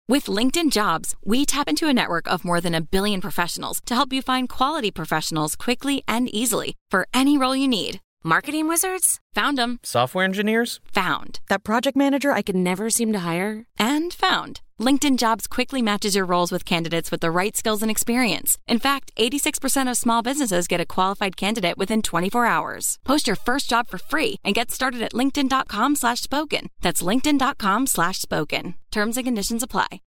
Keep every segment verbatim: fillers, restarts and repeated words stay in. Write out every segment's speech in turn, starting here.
With LinkedIn Jobs, we tap into a network of more than a billion professionals to help you find quality professionals quickly and easily for any role you need. Marketing wizards? Found them. Software engineers? Found. That project manager I could never seem to hire? And found. LinkedIn Jobs quickly matches your roles with candidates with the right skills and experience. In fact, eighty-six percent of small businesses get a qualified candidate within twenty-four hours. Post your first job for free and get started at linkedin.com slash spoken. That's linkedin.com slash spoken. Terms and conditions apply.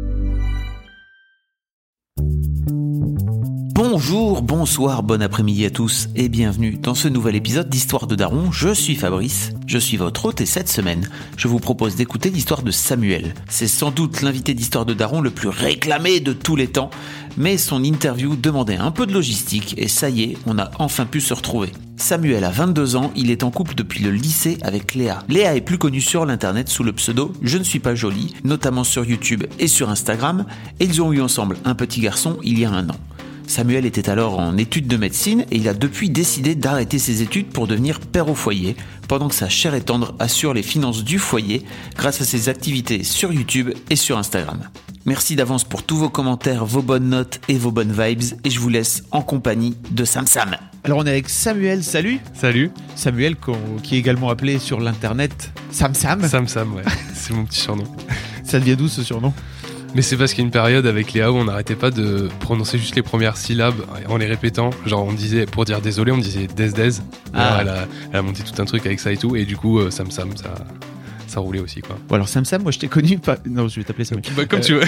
Bonjour, bonsoir, bon après-midi à tous et bienvenue dans ce nouvel épisode d'Histoire de Daron. Je suis Fabrice, je suis votre hôte et cette semaine, je vous propose d'écouter l'histoire de Samuel. C'est sans doute l'invité d'Histoire de Daron le plus réclamé de tous les temps, mais son interview demandait un peu de logistique et ça y est, on a enfin pu se retrouver. Samuel a vingt-deux ans, il est en couple depuis le lycée avec Léa. Léa est plus connue sur l'internet sous le pseudo « Je ne suis pas jolie », notamment sur YouTube et sur Instagram, et ils ont eu ensemble un petit garçon il y a un an. Samuel était alors en études de médecine et il a depuis décidé d'arrêter ses études pour devenir père au foyer, pendant que sa chère et tendre assure les finances du foyer grâce à ses activités sur YouTube et sur Instagram. Merci d'avance pour tous vos commentaires, vos bonnes notes et vos bonnes vibes et je vous laisse en compagnie de Sam Sam. Alors on est avec Samuel, salut. Salut. Samuel qui est également appelé sur l'internet Sam Sam. Sam Sam, ouais, c'est mon petit surnom. Ça devient d'où ce surnom ? Mais c'est parce qu'il y a une période avec Léa où on n'arrêtait pas de prononcer juste les premières syllabes en les répétant. Genre on disait, pour dire désolé, on disait des des. Ah. Elle, a, elle a monté tout un truc avec ça et tout. Et du coup, euh, Sam Sam, ça, ça roulait aussi, quoi. Bon alors Sam Sam, moi je t'ai connu... Pas... Non, je vais t'appeler Sam. Bah, comme euh... tu veux.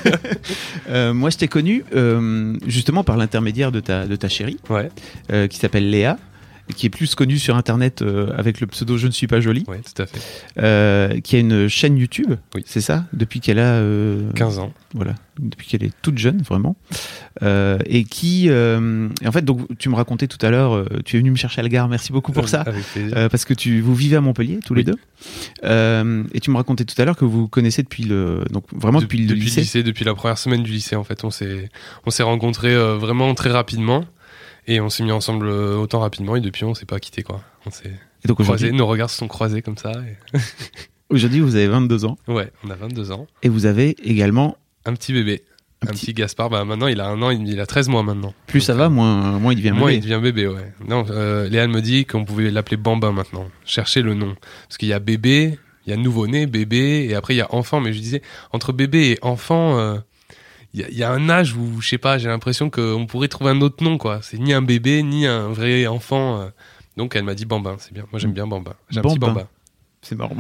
euh, moi je t'ai connu euh, justement par l'intermédiaire de ta, de ta chérie, ouais. euh, qui s'appelle Léa, qui est plus connue sur internet euh, avec le pseudo Je ne suis pas jolie. Oui, tout à fait. Euh, qui a une chaîne YouTube, oui. C'est ça, depuis qu'elle a euh, quinze ans. Voilà, depuis qu'elle est toute jeune, vraiment. Euh, et qui, euh, et en fait, donc tu me racontais tout à l'heure, euh, tu es venu me chercher à la gare, merci beaucoup pour ça, avec plaisir. Euh, parce que tu, vous vivez à Montpellier tous oui. les deux. Euh, et tu me racontais tout à l'heure que vous vous connaissez depuis le, donc vraiment De, depuis le depuis lycée. le lycée, depuis la première semaine du lycée, en fait, on s'est, on s'est rencontrés euh, vraiment très rapidement. Et on s'est mis ensemble autant rapidement et depuis on s'est pas quitté, quoi. On s'est et donc croisés, nos regards se sont croisés comme ça. Et... Aujourd'hui vous avez vingt-deux ans. Ouais, on a vingt-deux ans. Et vous avez également un petit bébé, un, un petit... petit Gaspard. Bah maintenant il a un an, il a treize mois maintenant. Plus donc, ça va, moins, moins il devient moins bébé. il devient bébé, ouais. Non, euh, Léa me dit qu'on pouvait l'appeler Bambin maintenant. Cherchez le nom parce qu'il y a bébé, il y a nouveau-né, bébé et après il y a enfant. Mais je disais entre bébé et enfant. Euh... Il y, y a un âge où, je sais pas, j'ai l'impression qu'on pourrait trouver un autre nom, quoi. C'est ni un bébé, ni un vrai enfant. Donc, elle m'a dit Bambin, c'est bien. Moi, j'aime bien Bambin. J'ai un Bambin. petit Bambin. C'est marrant.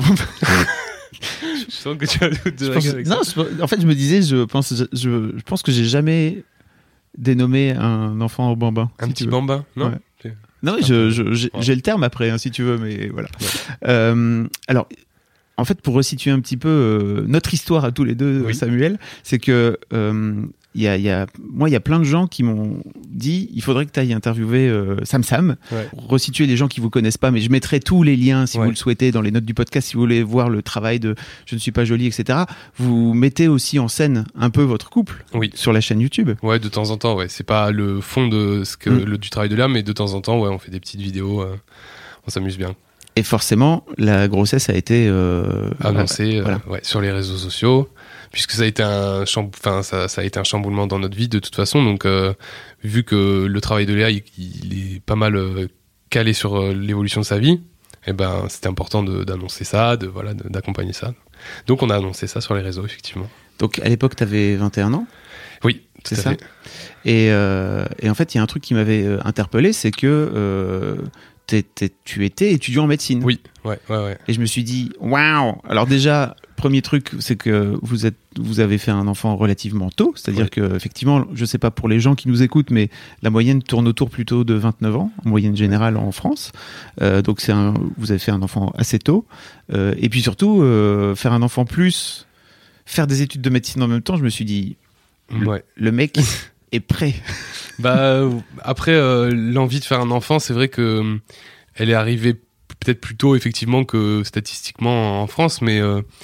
Je sens que tu as doute de pense, avec non, ça. Je, en fait, je me disais, je pense, je, je, je pense que j'ai jamais dénommé un enfant Bambin. Un si petit Bambin, non ouais. Non, mais je, je, j'ai, ouais. j'ai le terme après, hein, si tu veux, mais voilà. Ouais. Euh, alors... En fait, pour resituer un petit peu euh, notre histoire à tous les deux, oui. Samuel, c'est que euh, y a, y a, moi, il y a plein de gens qui m'ont dit il faudrait que tu ailles interviewer euh, Sam Sam, ouais. resituer les gens qui vous connaissent pas, mais je mettrai tous les liens si ouais. vous le souhaitez dans les notes du podcast, si vous voulez voir le travail de Je ne suis pas jolie, et cetera. Vous mettez aussi en scène un peu votre couple oui. sur la chaîne YouTube. Ouais, de temps en temps, ouais. C'est pas le fond de ce que, mm. le, du travail de Léa, mais de temps en temps, ouais, on fait des petites vidéos, euh, on s'amuse bien. Et forcément, la grossesse a été euh, annoncée euh, voilà. euh, ouais, sur les réseaux sociaux, puisque ça a été un chamb... enfin, ça, ça a été un chamboulement dans notre vie de toute façon. Donc, euh, vu que le travail de Léa, il, il est pas mal euh, calé sur euh, l'évolution de sa vie, et ben, c'était important de, d'annoncer ça, de voilà, de, d'accompagner ça. Donc, on a annoncé ça sur les réseaux, effectivement. Donc, à l'époque, tu avais vingt et un ans ? Oui, tout c'est à ça. fait. Et, euh, et en fait, il y a un truc qui m'avait interpellé, c'est que euh, t'es, t'es, tu étais étudiant en médecine. Oui, ouais, ouais, ouais. Et je me suis dit, waouh! Alors déjà, premier truc, c'est que vous êtes, vous avez fait un enfant relativement tôt, c'est-à-dire ouais. que effectivement, je sais pas pour les gens qui nous écoutent, mais la moyenne tourne autour plutôt de vingt-neuf ans, en moyenne générale en France. Euh, donc c'est un, vous avez fait un enfant assez tôt. Euh, et puis surtout, euh, faire un enfant plus, faire des études de médecine en même temps, je me suis dit, ouais. le, le mec est prêt. Bah après euh, l'envie de faire un enfant, c'est vrai que euh, elle est arrivée peut-être plus tôt effectivement que statistiquement en France, mais euh,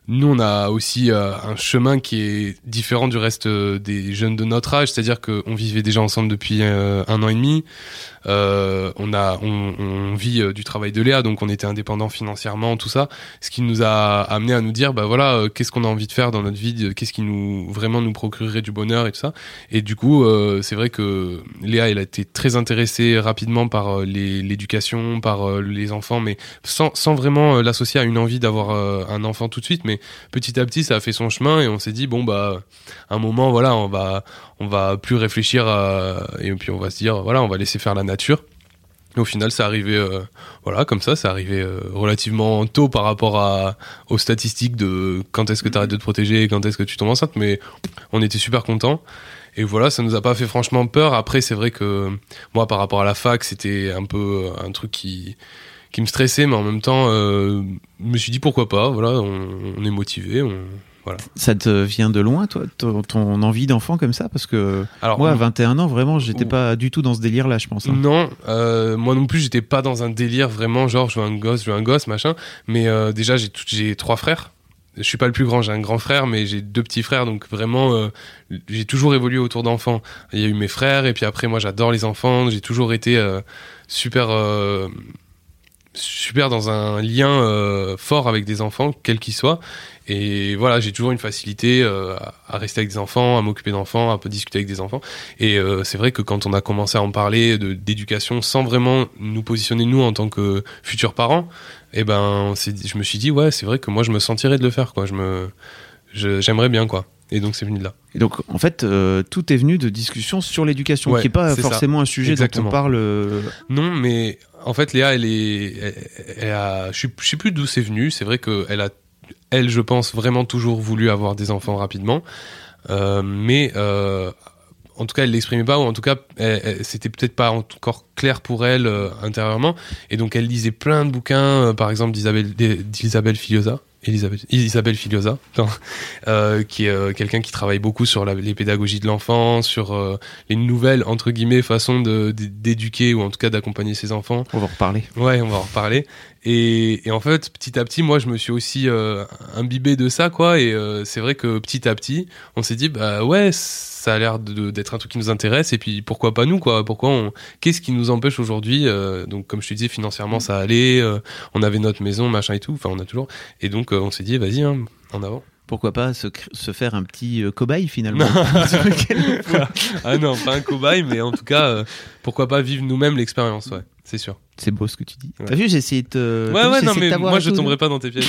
nous, on a aussi euh, un chemin qui est différent du reste euh, des jeunes de notre âge, c'est-à-dire qu'on vivait déjà ensemble depuis euh, un an et demi. Euh, on a, on, on vit euh, du travail de Léa, donc on était indépendant financièrement, tout ça. Ce qui nous a amené à nous dire, bah voilà, euh, qu'est-ce qu'on a envie de faire dans notre vie, qu'est-ce qui nous vraiment nous procurerait du bonheur et tout ça. Et du coup, euh, c'est vrai que Léa, elle a été très intéressée rapidement par euh, les, l'éducation, par euh, les enfants, mais sans, sans vraiment euh, l'associer à une envie d'avoir euh, un enfant tout de suite. Mais petit à petit, ça a fait son chemin et on s'est dit, bon bah, à un moment, voilà, on va, on va plus réfléchir à, et puis on va se dire, voilà, on va laisser faire la nature. Et au final, ça arrivait, euh, voilà, comme ça, ça arrivait euh, relativement tôt par rapport à, aux statistiques de quand est-ce que tu arrêtes de te protéger, quand est-ce que tu tombes enceinte, mais on était super contents. Et voilà, ça nous a pas fait franchement peur. Après, c'est vrai que moi, par rapport à la fac, c'était un peu un truc qui, qui me stressait, mais en même temps, euh, je me suis dit pourquoi pas, voilà, on, on est motivé, on... Voilà. Ça te vient de loin, toi, ton, ton envie d'enfant comme ça? Parce que Alors, moi, à on... vingt et un ans, vraiment, j'étais Ouh. pas du tout dans ce délire-là, je pense. Hein. Non, euh, moi non plus, j'étais pas dans un délire vraiment, genre, je veux un gosse, je veux un gosse, machin. Mais euh, déjà, j'ai, tout, j'ai trois frères. Je suis pas le plus grand, j'ai un grand frère, mais j'ai deux petits frères, donc vraiment, euh, j'ai toujours évolué autour d'enfants. Il y a eu mes frères, et puis après, moi, j'adore les enfants. J'ai toujours été euh, super... Euh, super dans un lien euh, fort avec des enfants, quels qu'ils soient. Et voilà, j'ai toujours une facilité euh, à rester avec des enfants, à m'occuper d'enfants, à peu discuter avec des enfants. Et euh, c'est vrai que quand on a commencé à en parler de, d'éducation sans vraiment nous positionner nous en tant que futurs parents, eh ben, on s'est dit, je me suis dit, ouais, c'est vrai que moi, je me sentirais de le faire, quoi. Je me, je, j'aimerais bien, quoi. Et donc, c'est venu de là. Et donc, en fait, euh, tout est venu de discussions sur l'éducation, Ouais, qui n'est pas c'est forcément ça. un sujet Exactement. dont on parle. Euh... Non, mais en fait, Léa, elle est, elle, elle a, je sais, je sais plus d'où c'est venu. C'est vrai que elle a, elle, je pense, vraiment toujours voulu avoir des enfants rapidement, euh, mais euh, en tout cas, elle l'exprimait pas, ou en tout cas, elle, elle, c'était peut-être pas encore clair pour elle euh, intérieurement. Et donc, elle lisait plein de bouquins, euh, par exemple d'Isabelle, d'Isabelle Filiosa. Elisabeth, Isabelle Filiosa, euh, qui est euh, quelqu'un qui travaille beaucoup sur la, les pédagogies de l'enfant, sur euh, les nouvelles, entre guillemets, façons de, de, d'éduquer ou en tout cas d'accompagner ses enfants. On va en reparler. Ouais, on va en reparler. Et, et en fait, petit à petit, moi, je me suis aussi euh, imbibé de ça, quoi. Et euh, c'est vrai que petit à petit, on s'est dit, bah ouais, ça a l'air de, d'être un truc qui nous intéresse. Et puis, pourquoi pas nous, quoi? Pourquoi on... Qu'est-ce qui nous empêche aujourd'hui euh, Donc, comme je te disais, financièrement, ça allait. Euh, on avait notre maison, machin et tout. Enfin, on a toujours. Et donc, euh, on s'est dit, vas-y, hein, en avant. Pourquoi pas se, se faire un petit euh, cobaye finalement? Ah non, pas un cobaye, mais en tout cas, euh, pourquoi pas vivre nous-mêmes l'expérience, ouais, c'est sûr. C'est beau ce que tu dis. Ouais. T'as vu, j'ai essayé de te. Ouais, ouais, non, mais moi je tout, tomberai pas dans tes pièges.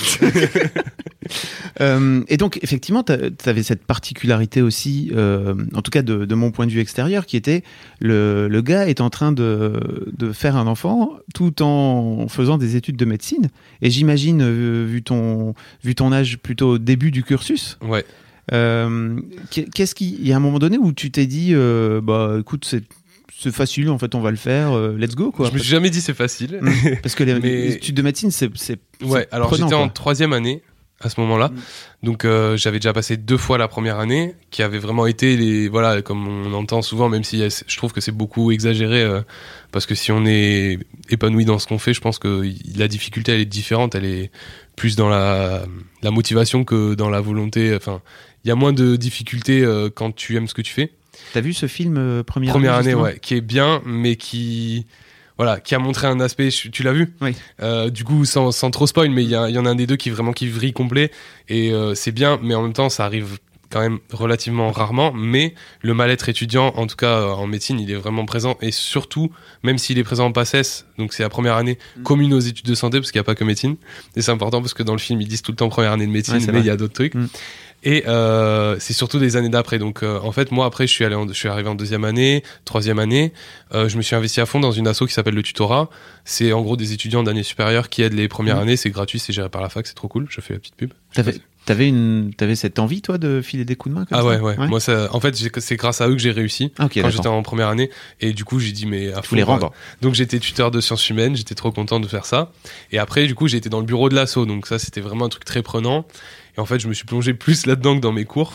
euh, et donc, effectivement, t'avais cette particularité aussi, euh, en tout cas de, de mon point de vue extérieur, qui était le, le gars est en train de, de faire un enfant tout en faisant des études de médecine. Et j'imagine, euh, vu, ton, vu ton âge plutôt au début du cursus. Ouais. Euh, qu'est-ce qu'il il y a un moment donné où tu t'es dit, euh, bah écoute, c'est. C'est facile, en fait, on va le faire, euh, let's go, quoi. Je me suis jamais dit c'est facile. Mmh. Parce que les, mais... les études de médecine, c'est, c'est, ouais, c'est alors prenant, j'étais quoi. en troisième année à ce moment-là. Mmh. Donc euh, j'avais déjà passé deux fois la première année, qui avait vraiment été, les, voilà, comme on entend souvent, même si je trouve que c'est beaucoup exagéré, euh, parce que si on est épanoui dans ce qu'on fait, je pense que la difficulté, elle est différente, elle est plus dans la, la motivation que dans la volonté. Enfin, il y a moins de difficultés euh, quand tu aimes ce que tu fais. T'as vu ce film euh, première, première année, année, ouais, qui est bien, mais qui, voilà, qui a montré un aspect. Tu l'as vu? Oui. Euh, du coup, sans, sans trop spoil, mais il y, y en a un des deux qui vraiment qui vrille complet et euh, c'est bien, mais en même temps, ça arrive quand même relativement rarement. Mais le mal-être étudiant, en tout cas en médecine, il est vraiment présent et surtout, même s'il est présent en PACES, donc c'est la première année mmh. commune aux études de santé, parce qu'il n'y a pas que médecine. Et c'est important parce que dans le film, ils disent tout le temps première année de médecine, ouais, mais il y a d'autres trucs. Mmh. Et euh, c'est surtout des années d'après. Donc euh, en fait, moi après, je suis allé, en, je suis arrivé en deuxième année, troisième année. Euh, je me suis investi à fond dans une asso qui s'appelle le Tutorat. C'est en gros des étudiants d'année supérieure qui aident les premières mmh. années. C'est gratuit, c'est géré par la fac, c'est trop cool. Je fais la petite pub. T'avais, t'avais une, t'avais cette envie toi de filer des coups de main comme ah ça ouais, ouais, ouais. Moi, ça, en fait, j'ai, c'est grâce à eux que j'ai réussi okay, quand d'accord. j'étais en première année. Et du coup, j'ai dit mais à fond. Les rendre. Donc j'étais tuteur de sciences humaines. J'étais trop content de faire ça. Et après, du coup, j'ai été dans le bureau de l'asso. Donc ça, c'était vraiment un truc très prenant. Et en fait, je me suis plongé plus là-dedans que dans mes cours.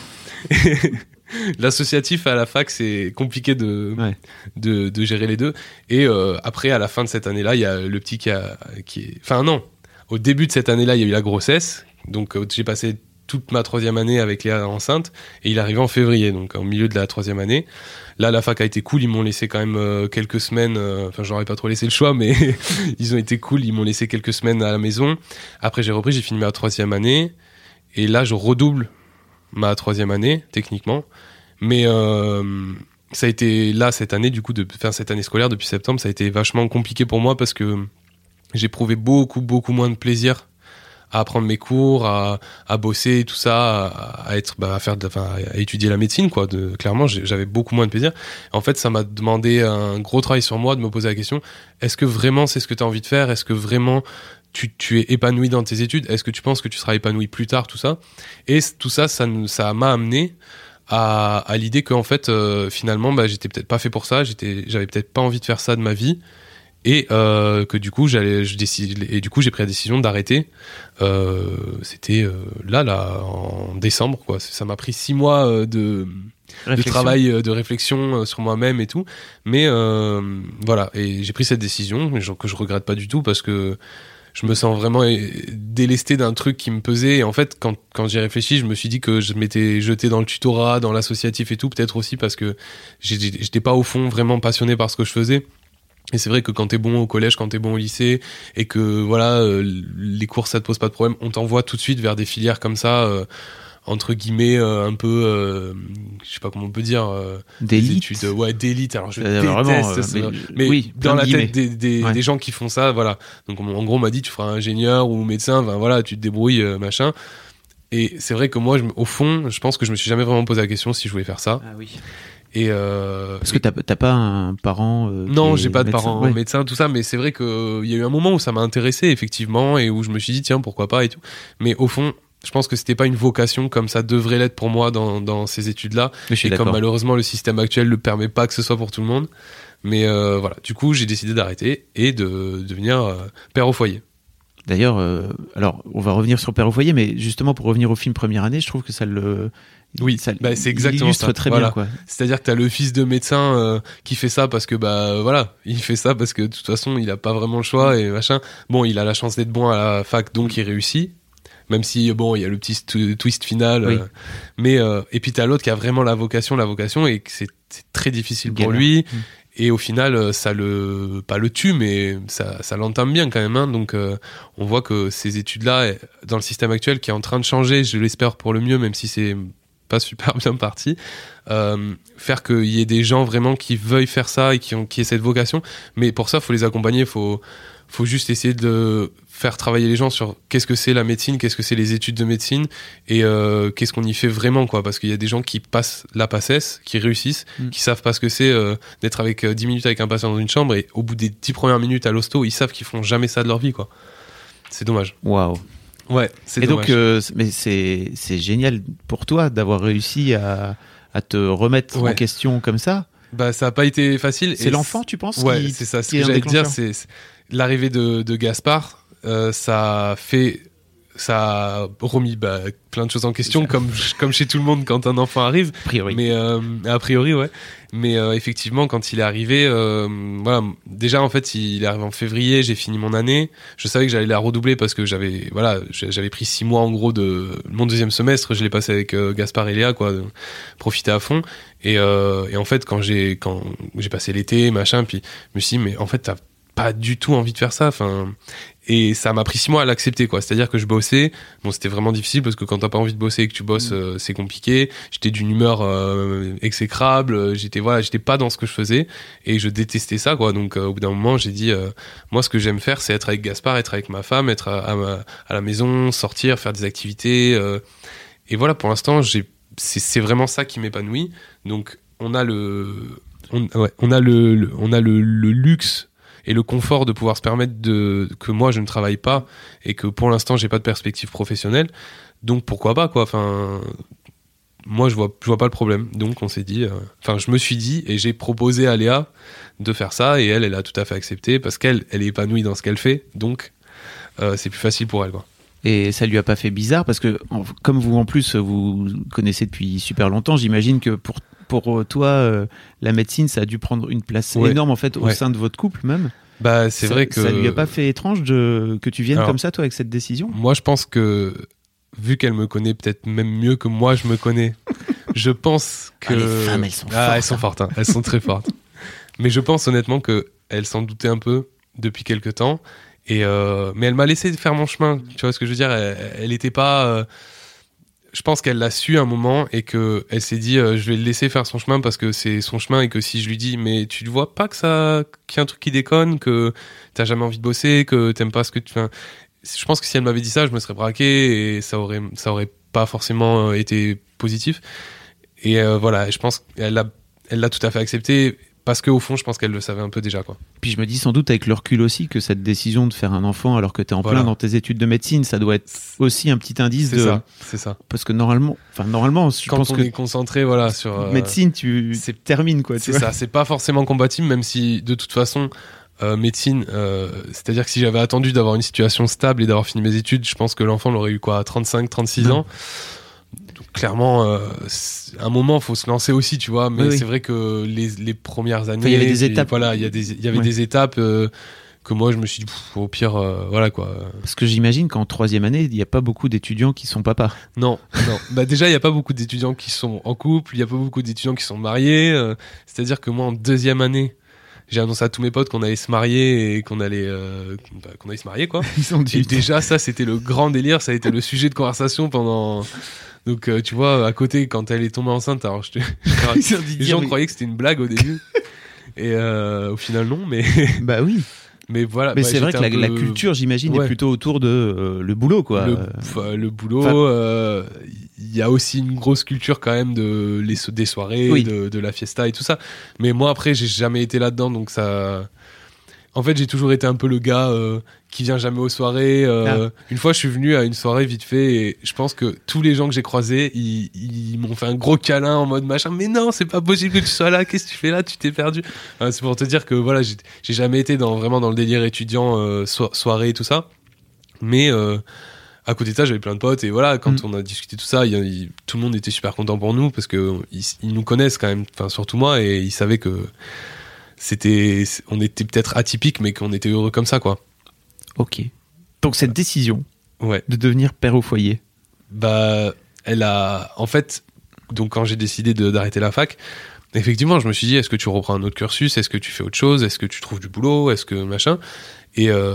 L'associatif à la fac, c'est compliqué de, ouais. de, de gérer les deux. Et euh, après, à la fin de cette année-là, il y a le petit qui a... Qui est... Enfin non, au début de cette année-là, il y a eu la grossesse. Donc euh, j'ai passé toute ma troisième année avec Léa enceinte, et il est arrivé en février, donc au milieu de la troisième année. Là, la fac a été cool, ils m'ont laissé quand même euh, quelques semaines, euh, enfin, j'aurais pas trop laissé le choix, mais ils ont été cool, ils m'ont laissé quelques semaines à la maison. Après, j'ai repris, j'ai fini ma troisième année, et là, je redouble ma troisième année, techniquement. Mais euh, ça a été, là, cette année, du coup, de, enfin, cette année scolaire, depuis septembre, ça a été vachement compliqué pour moi parce que j'ai éprouvé beaucoup, beaucoup moins de plaisir à apprendre mes cours, à, à bosser et tout ça, à, à être, bah, à faire, de, enfin, à étudier la médecine, quoi. De, clairement, j'avais beaucoup moins de plaisir. En fait, ça m'a demandé un gros travail sur moi de me poser la question, est-ce que vraiment c'est ce que tu as envie de faire? Est-ce que vraiment tu, tu es épanoui dans tes études? Est-ce que tu penses que tu seras épanoui plus tard, tout ça? Et tout ça, ça, ça m'a amené à, à l'idée qu'en fait, euh, finalement, bah, j'étais peut-être pas fait pour ça, j'étais, j'avais peut-être pas envie de faire ça de ma vie. Et euh, que du coup j'allais je décide et du coup j'ai pris la décision d'arrêter euh, c'était euh, là là en décembre quoi. Ça m'a pris six mois euh, de de travail euh, de réflexion euh, sur moi-même et tout, mais euh, voilà, et j'ai pris cette décision mais genre, que je regrette pas du tout parce que je me sens vraiment délesté d'un truc qui me pesait, et en fait quand quand j'y réfléchi je me suis dit que je m'étais jeté dans le tutorat, dans l'associatif et tout, peut-être aussi parce que j'étais pas au fond vraiment passionné par ce que je faisais. Et c'est vrai que quand t'es bon au collège, quand t'es bon au lycée, et que voilà, euh, les cours ça te pose pas de problème, on t'envoie tout de suite vers des filières comme ça, euh, entre guillemets, euh, un peu, euh, je sais pas comment on peut dire, euh, d'élite. Des études, ouais, d'élite. Alors je euh, déteste, vraiment, euh, ça, mais, mais oui, dans la guillemets. tête des, des, ouais. des gens qui font ça, voilà. Donc en gros, on m'a dit, tu feras ingénieur ou médecin, ben voilà, tu te débrouilles, euh, machin. Et c'est vrai que moi, je, au fond, je pense que je me suis jamais vraiment posé la question si je voulais faire ça. Ah oui. Et euh, Parce que t'as, t'as pas un parent euh, non, qui j'ai est pas de médecin. parents Ouais. médecins, tout ça, mais c'est vrai que il y a eu un moment où ça m'a intéressé effectivement et où je me suis dit tiens pourquoi pas et tout. Mais au fond, je pense que c'était pas une vocation comme ça devrait l'être pour moi dans dans ces études-là. Je suis et d'accord. comme malheureusement le système actuel ne permet pas que ce soit pour tout le monde. Mais euh, voilà, du coup j'ai décidé d'arrêter et de devenir euh, père au foyer. D'ailleurs, euh, alors on va revenir sur Père au foyer, mais justement pour revenir au film Première année, je trouve que ça le, oui, ça bah, c'est exactement illustre ça. très Voilà. bien quoi. C'est-à-dire que t'as le fils de médecin euh, qui fait ça parce que bah voilà, il fait ça parce que de toute façon il a pas vraiment le choix et machin. Bon, il a la chance d'être bon à la fac donc il réussit. Même si bon, il y a le petit st- twist final, oui. euh, mais euh, et puis t'as l'autre qui a vraiment la vocation, la vocation et que c'est, c'est très difficile pour Galère. lui. Mmh. Et au final, ça le, pas le tue, mais ça, ça l'entame bien quand même. Hein. Donc, euh, on voit que ces études-là, dans le système actuel, qui est en train de changer, je l'espère pour le mieux, même si c'est pas super bien parti, euh, faire qu'il y ait des gens vraiment qui veuillent faire ça et qui ont, qui aient cette vocation. Mais pour ça, faut les accompagner, faut, faut juste essayer de faire travailler les gens sur qu'est-ce que c'est la médecine, qu'est-ce que c'est les études de médecine et euh, qu'est-ce qu'on y fait vraiment quoi, parce qu'il y a des gens qui passent la PACES, qui réussissent, mmh. qui savent pas ce que c'est euh, d'être avec euh, dix minutes avec un patient dans une chambre et au bout des dix premières minutes à l'hosto, ils savent qu'ils feront jamais ça de leur vie quoi. C'est dommage. Waouh. Ouais, c'est et dommage. donc euh, mais c'est c'est génial pour toi d'avoir réussi à à te remettre ouais. en question comme ça. Bah ça a pas été facile. C'est et l'enfant c'est... tu penses ouais, qui, c'est ça. Ce qui que j'allais te dire, c'est, c'est l'arrivée de, de Gaspard. Euh, ça a fait, ça a remis bah, plein de choses en question, comme comme chez tout le monde quand un enfant arrive. A priori. Mais euh, a priori, ouais. Mais euh, effectivement, quand il est arrivé, euh, voilà, déjà en fait, il est arrivé en février. J'ai fini mon année. Je savais que j'allais la redoubler parce que j'avais, voilà, j'avais pris six mois en gros de mon deuxième semestre. Je l'ai passé avec euh, Gaspard et Léa, quoi, de profiter à fond. Et, euh, et en fait, quand j'ai quand j'ai passé l'été, machin, puis je me suis dit, mais en fait, t'as pas du tout envie de faire ça, enfin, et ça m'a pris six mois à l'accepter quoi, c'est-à-dire que je bossais, bon c'était vraiment difficile parce que quand t'as pas envie de bosser et que tu bosses, euh, c'est compliqué, j'étais d'une humeur euh, exécrable, j'étais voilà, j'étais pas dans ce que je faisais et je détestais ça quoi, donc euh, au bout d'un moment j'ai dit euh, moi ce que j'aime faire c'est être avec Gaspard, être avec ma femme, être à, à, ma, à la maison, sortir, faire des activités euh, et voilà, pour l'instant j'ai, c'est, c'est vraiment ça qui m'épanouit, donc on a le on, ouais, on a le, le on a le, le luxe et le confort de pouvoir se permettre de que moi je ne travaille pas et que pour l'instant j'ai pas de perspective professionnelle, donc pourquoi pas quoi, enfin moi je vois je vois pas le problème, donc on s'est dit enfin euh, je me suis dit et j'ai proposé à Léa de faire ça et elle elle a tout à fait accepté parce qu'elle elle est épanouie dans ce qu'elle fait, donc euh, c'est plus facile pour elle quoi. Et ça lui a pas fait bizarre parce que en, comme vous en plus vous connaissez depuis super longtemps, j'imagine que pour pour toi euh, la médecine ça a dû prendre une place ouais. énorme en fait au ouais. sein de votre couple même. Bah c'est ça, vrai que ça lui a pas fait étrange de que tu viennes Alors, comme ça toi avec cette décision? Moi je pense que vu qu'elle me connaît peut-être même mieux que moi je me connais, je pense que... Ah, les femmes, elles sont ah, fortes. elles sont fortes, hein. Elles sont très fortes. Mais je pense honnêtement qu'elle s'en doutait un peu depuis quelques temps. Et euh... Mais elle m'a laissé faire mon chemin. Tu vois ce que je veux dire ? Elle n'était pas... Euh... Je pense qu'elle l'a su un moment et qu'elle s'est dit euh, je vais le laisser faire son chemin parce que c'est son chemin et que si je lui dis mais tu ne vois pas que ça, qu'il y a un truc qui déconne, que t'as jamais envie de bosser, que t'aimes pas ce que tu fais... Je pense que si elle m'avait dit ça, je me serais braqué et ça aurait, ça aurait pas forcément été positif. Et euh, voilà, je pense qu'elle l'a, elle l'a tout à fait accepté parce qu'au fond, je pense qu'elle le savait un peu déjà, quoi. Puis je me dis sans doute avec le recul aussi que cette décision de faire un enfant alors que t'es en Voilà. plein dans tes études de médecine, ça doit être aussi un petit indice C'est de. ça, c'est ça. Parce que normalement, enfin normalement, je Quand pense on que est concentré, voilà, sur euh, médecine, tu c'est- termines quoi. Tu c'est vois. ça, c'est pas forcément compatible, même si de toute façon, euh, médecine, euh, c'est-à-dire que si j'avais attendu d'avoir une situation stable et d'avoir fini mes études, je pense que l'enfant l'aurait eu quoi, à trente-cinq, trente-six Non. ans. Donc, clairement, euh, c'est- à un moment, faut se lancer aussi, tu vois. Mais Oui, oui. c'est vrai que les, les premières années, Enfin, il y avait des puis étapes. Voilà, il y a des, il y avait Ouais. des étapes euh, que moi, je me suis dit, pff, au pire, euh, voilà quoi. Parce que j'imagine qu'en troisième année, il n'y a pas beaucoup d'étudiants qui sont papas. Non, non. Bah déjà, il y a pas beaucoup d'étudiants qui sont en couple, il y a pas beaucoup d'étudiants qui sont mariés. euh, C'est-à-dire que moi, en deuxième année, j'ai annoncé à tous mes potes qu'on allait se marier et qu'on allait, euh, bah, qu'on allait se marier, quoi. Ils ont Et dû. déjà, ça, c'était le grand délire. Ça a été le sujet de conversation pendant. Donc, euh, tu vois, à côté, quand elle est tombée enceinte, alors je te... Ils ont dû les dire, gens mais- croyaient que c'était une blague au début. Et euh, au final, non. Mais, Bah oui. mais voilà. Mais bah, c'est vrai que j'étais la, un la peu- culture, j'imagine, Ouais. est plutôt autour de euh, le boulot, quoi. Le, Euh, enfin, le boulot, Enfin- euh, il y a aussi une grosse culture quand même de les, so- des soirées, Oui. de, de la fiesta et tout ça. Mais moi, après, j'ai jamais été là-dedans, donc ça. En fait, j'ai toujours été un peu le gars euh, qui vient jamais aux soirées. euh, Une fois, je suis venu à une soirée vite fait et je pense que tous les gens que j'ai croisés, ils, ils m'ont fait un gros câlin en mode machin. Mais non, c'est pas possible que tu sois là. Qu'est-ce que tu fais là? Tu t'es perdu. Enfin, c'est pour te dire que voilà, j'ai j'ai jamais été dans vraiment dans le délire étudiant, euh, so- soirée et tout ça. Mais euh, à côté de ça, j'avais plein de potes et voilà, quand Mm. on a discuté tout ça, il y a- il- tout le monde était super content pour nous parce que ils, ils nous connaissent quand même, enfin surtout moi, et ils savaient que c'était, on était peut-être atypique, mais qu'on était heureux comme ça, quoi. Ok. Donc cette décision Ouais. de devenir père au foyer. Bah, elle a, en fait, donc quand j'ai décidé de- d'arrêter la fac, effectivement, je me suis dit, est-ce que tu reprends un autre cursus, est-ce que tu fais autre chose, est-ce que tu trouves du boulot, est-ce que machin, et, euh,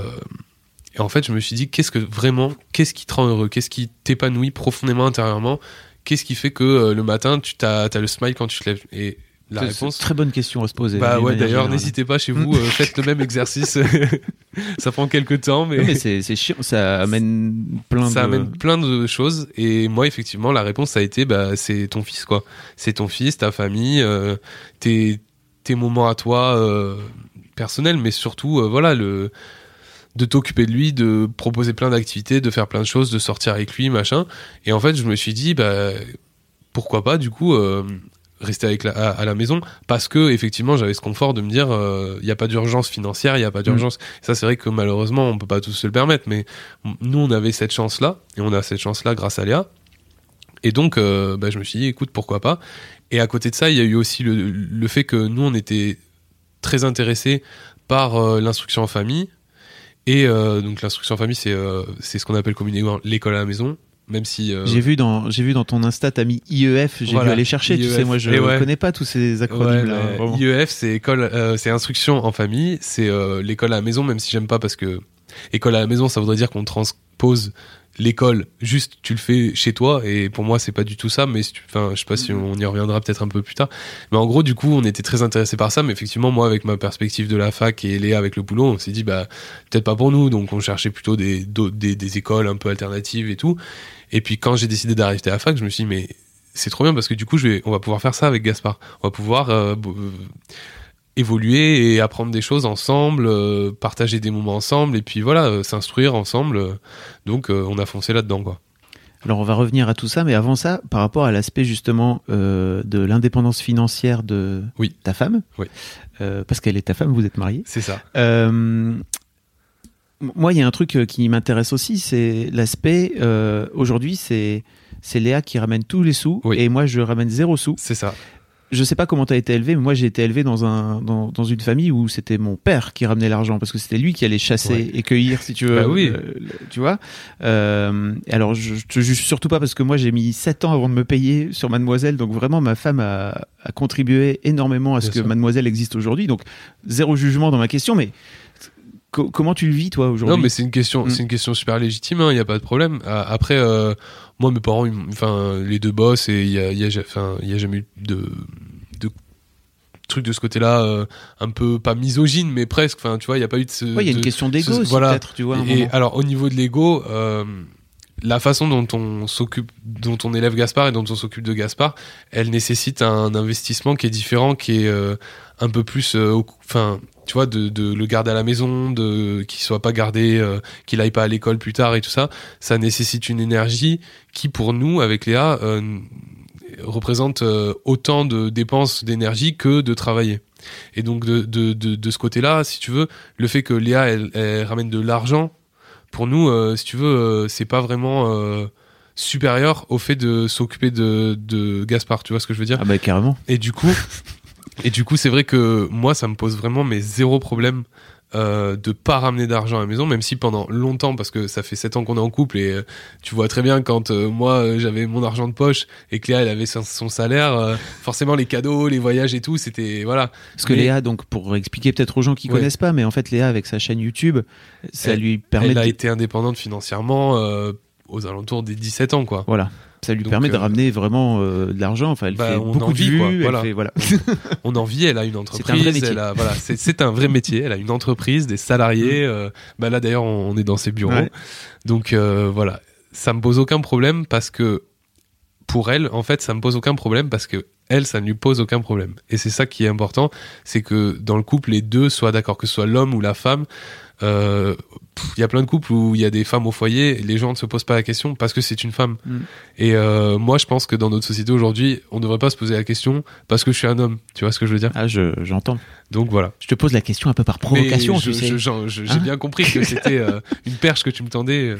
et en fait, je me suis dit, qu'est-ce que vraiment, qu'est-ce qui te rend heureux, qu'est-ce qui t'épanouit profondément intérieurement, qu'est-ce qui fait que euh, le matin, tu t'as, t'as le smile quand tu te lèves, et la C'est- réponse. c'est une très bonne question à se poser. Bah d'une ouais, manière d'ailleurs, générale. n'hésitez pas chez vous, euh, faites le même exercice. Ça prend quelques temps, mais, Non, mais c'est c'est chiant, ça amène plein ça de. amène plein de choses. Et moi, effectivement, la réponse, ça a été, bah, c'est ton fils, quoi. C'est ton fils, ta famille, euh, tes, tes moments à toi euh, personnels, mais surtout, euh, voilà, le, de t'occuper de lui, de proposer plein d'activités, de faire plein de choses, de sortir avec lui, machin. Et en fait, je me suis dit, bah, pourquoi pas, du coup, euh, rester avec la, à, à la maison, parce que effectivement j'avais ce confort de me dire il euh, n'y a pas d'urgence financière, il n'y a pas d'urgence. Mmh. Ça, c'est vrai que malheureusement on peut pas tous se le permettre, mais nous on avait cette chance là et on a cette chance là grâce à Léa, et donc euh, bah, je me suis dit écoute, pourquoi pas. Et à côté de ça, il y a eu aussi le, le fait que nous on était très intéressés par euh, l'instruction en famille, et euh, donc l'instruction en famille c'est, euh, c'est ce qu'on appelle communément l'école à la maison. Même si euh... j'ai vu dans j'ai vu dans ton Insta t'as mis I E F, j'ai voilà, dû aller chercher. I E F. Tu sais, moi je ouais. connais pas tous ces acronymes là. Ouais, I E F c'est école, euh, c'est instruction en famille, c'est euh, l'école à la maison, même si j'aime pas parce que école à la maison ça voudrait dire qu'on transpose l'école, juste tu le fais chez toi, et pour moi c'est pas du tout ça, mais enfin je sais pas si on y reviendra peut-être un peu plus tard, mais en gros du coup on était très intéressés par ça, mais effectivement moi avec ma perspective de la fac et Léa avec le boulot, on s'est dit bah peut-être pas pour nous, donc on cherchait plutôt des, des, des écoles un peu alternatives et tout. Et puis quand j'ai décidé d'arrêter à la fac, je me suis dit mais c'est trop bien parce que du coup je vais, on va pouvoir faire ça avec Gaspard, on va pouvoir euh, euh, évoluer et apprendre des choses ensemble, euh, partager des moments ensemble, et puis voilà, euh, s'instruire ensemble. Euh, donc euh, on a foncé là-dedans, quoi. Alors on va revenir à tout ça, mais avant ça, par rapport à l'aspect justement euh, de l'indépendance financière de oui. ta femme, oui. euh, parce qu'elle est ta femme, vous êtes mariés. C'est ça. Euh, moi, il y a un truc qui m'intéresse aussi, c'est l'aspect, euh, aujourd'hui, c'est, c'est Léa qui ramène tous les sous, oui. et moi je ramène zéro sous. C'est ça. je sais pas comment t'as été élevé, mais moi j'ai été élevé dans un dans, dans une famille où c'était mon père qui ramenait l'argent parce que c'était lui qui allait chasser ouais. et cueillir, si tu veux. Bah oui. Euh, tu vois. Euh, alors je, je te juge surtout pas parce que moi j'ai mis sept ans avant de me payer sur Mademoiselle, donc vraiment ma femme a, a contribué énormément à ce Bien que sûr. Mademoiselle existe aujourd'hui. Donc zéro jugement dans ma question, mais co- comment tu le vis toi aujourd'hui ? Non, mais c'est une question, mmh. c'est une question super légitime. Il hein, y a pas de problème. Après. Euh... Moi, mes parents, enfin, les deux bossent et il y a, y a, enfin, il y a jamais eu de, de truc de ce côté-là, euh, un peu pas misogyne, mais presque. Enfin, tu vois, il y a pas eu de. Oui, il y a une question d'ego ce, aussi, voilà. peut-être, tu vois. Un et moment. Alors, au niveau de l'ego, euh, la façon dont on s'occupe, dont on élève Gaspard et dont on s'occupe de Gaspard, elle nécessite un investissement qui est différent, qui est euh, un peu plus, enfin. Euh, tu vois, de, de le garder à la maison, de qu'il soit pas gardé, euh, qu'il aille pas à l'école plus tard et tout ça, ça nécessite une énergie qui, pour nous, avec Léa, euh, représente euh, autant de dépenses d'énergie que de travailler. Et donc, de, de, de, de ce côté-là, si tu veux, le fait que Léa, elle, elle ramène de l'argent, pour nous, euh, si tu veux, euh, c'est pas vraiment euh, supérieur au fait de s'occuper de, de Gaspard, tu vois ce que je veux dire ? Ah bah carrément. Et du coup... Et du coup, c'est vrai que moi, ça me pose vraiment mais zéro problème euh, de pas ramener d'argent à la maison, même si pendant longtemps, parce que ça fait sept ans qu'on est en couple et euh, tu vois très bien quand euh, moi euh, j'avais mon argent de poche et que Léa elle avait son, son salaire, euh, forcément les cadeaux, les voyages et tout, c'était voilà. Parce que mais... Léa, donc pour expliquer peut-être aux gens qui ouais. connaissent pas, mais en fait Léa avec sa chaîne YouTube, ça elle, lui permet. Elle de... a été indépendante financièrement euh, aux alentours des dix-sept ans quoi. Voilà. Ça lui Donc, permet euh, de ramener vraiment euh, de l'argent. Enfin, elle bah, fait on beaucoup en vit, de vues. quoi. Elle Voilà. fait, voilà. On en vit. Elle a une entreprise. C'est un vrai métier. Elle a, voilà, c'est, c'est un vrai métier. Elle a une entreprise, des salariés. Mmh. Euh, bah là, d'ailleurs, on, on est dans ses bureaux. Ouais. Donc euh, voilà, ça me pose aucun problème parce que pour elle, en fait, ça me pose aucun problème parce que elle, ça ne lui pose aucun problème. Et c'est ça qui est important, c'est que dans le couple, les deux soient d'accord, que ce soit l'homme ou la femme. Il euh, y a plein de couples où il y a des femmes au foyer, et les gens ne se posent pas la question parce que c'est une femme. Mm. Et euh, moi, je pense que dans notre société aujourd'hui, on ne devrait pas se poser la question parce que je suis un homme. Tu vois ce que je veux dire ? Ah, je, j'entends. Donc voilà. Je te pose la question un peu par provocation. Mais je, tu sais. je, je, je, j'ai hein bien compris que c'était euh, une perche que tu me tendais.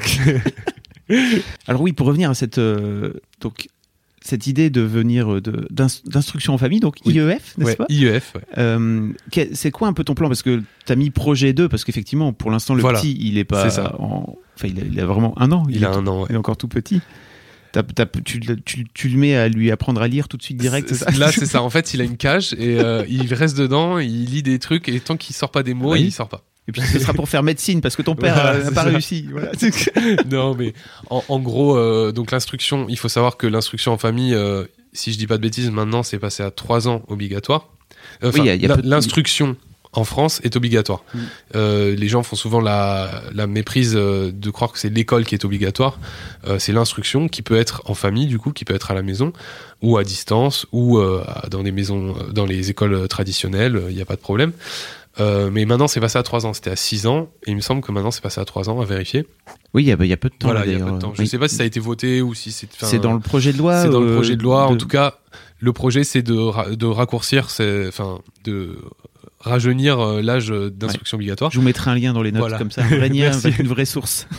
Alors oui, pour revenir à cette euh, donc. Cette idée de venir de, d'instruction en famille, donc oui. I E F, n'est-ce ouais, pas ? I E F, ouais. Euh, c'est quoi un peu ton plan ? Parce que tu as mis projet deux, parce qu'effectivement, pour l'instant, le voilà. petit, il est pas. C'est ça. En, enfin, il a, il a vraiment un an. Il, il a est un tout, an, ouais. Il est encore tout petit. T'as, t'as, tu, tu, tu le mets à lui apprendre à lire tout de suite direct, c'est ça ? Là, c'est ça. En fait, il a une cage et euh, il reste dedans, il lit des trucs et tant qu'il sort pas des mots, oui. il sort pas. Et puis ce sera pour faire médecine parce que ton père voilà, n'a pas ça. réussi. Voilà. Non, mais en, en gros, euh, donc l'instruction, il faut savoir que l'instruction en famille, euh, si je dis pas de bêtises, maintenant c'est passé à trois ans obligatoire. Enfin, oui, y a, y a l'instruction en France est obligatoire. Mmh. Euh, les gens font souvent la, la méprise de croire que c'est l'école qui est obligatoire. Euh, c'est l'instruction qui peut être en famille, du coup, qui peut être à la maison ou à distance ou euh, dans des maisons, dans les écoles traditionnelles. Il n'y a pas de problème. Euh, mais maintenant, c'est passé à trois ans. C'était à six ans. Et il me semble que maintenant, c'est passé à trois ans, à vérifier. Oui, il y, y a peu de temps. Voilà, il y a peu de temps. Je ne oui. sais pas si ça a été voté ou si c'est... C'est dans le projet de loi C'est dans le projet de loi. Euh, de... En tout cas, le projet, c'est de, ra- de raccourcir, c'est, enfin, de rajeunir euh, l'âge d'instruction ouais. obligatoire. Je vous mettrai un lien dans les notes, voilà. Comme ça, un vrai lien avec une vraie source.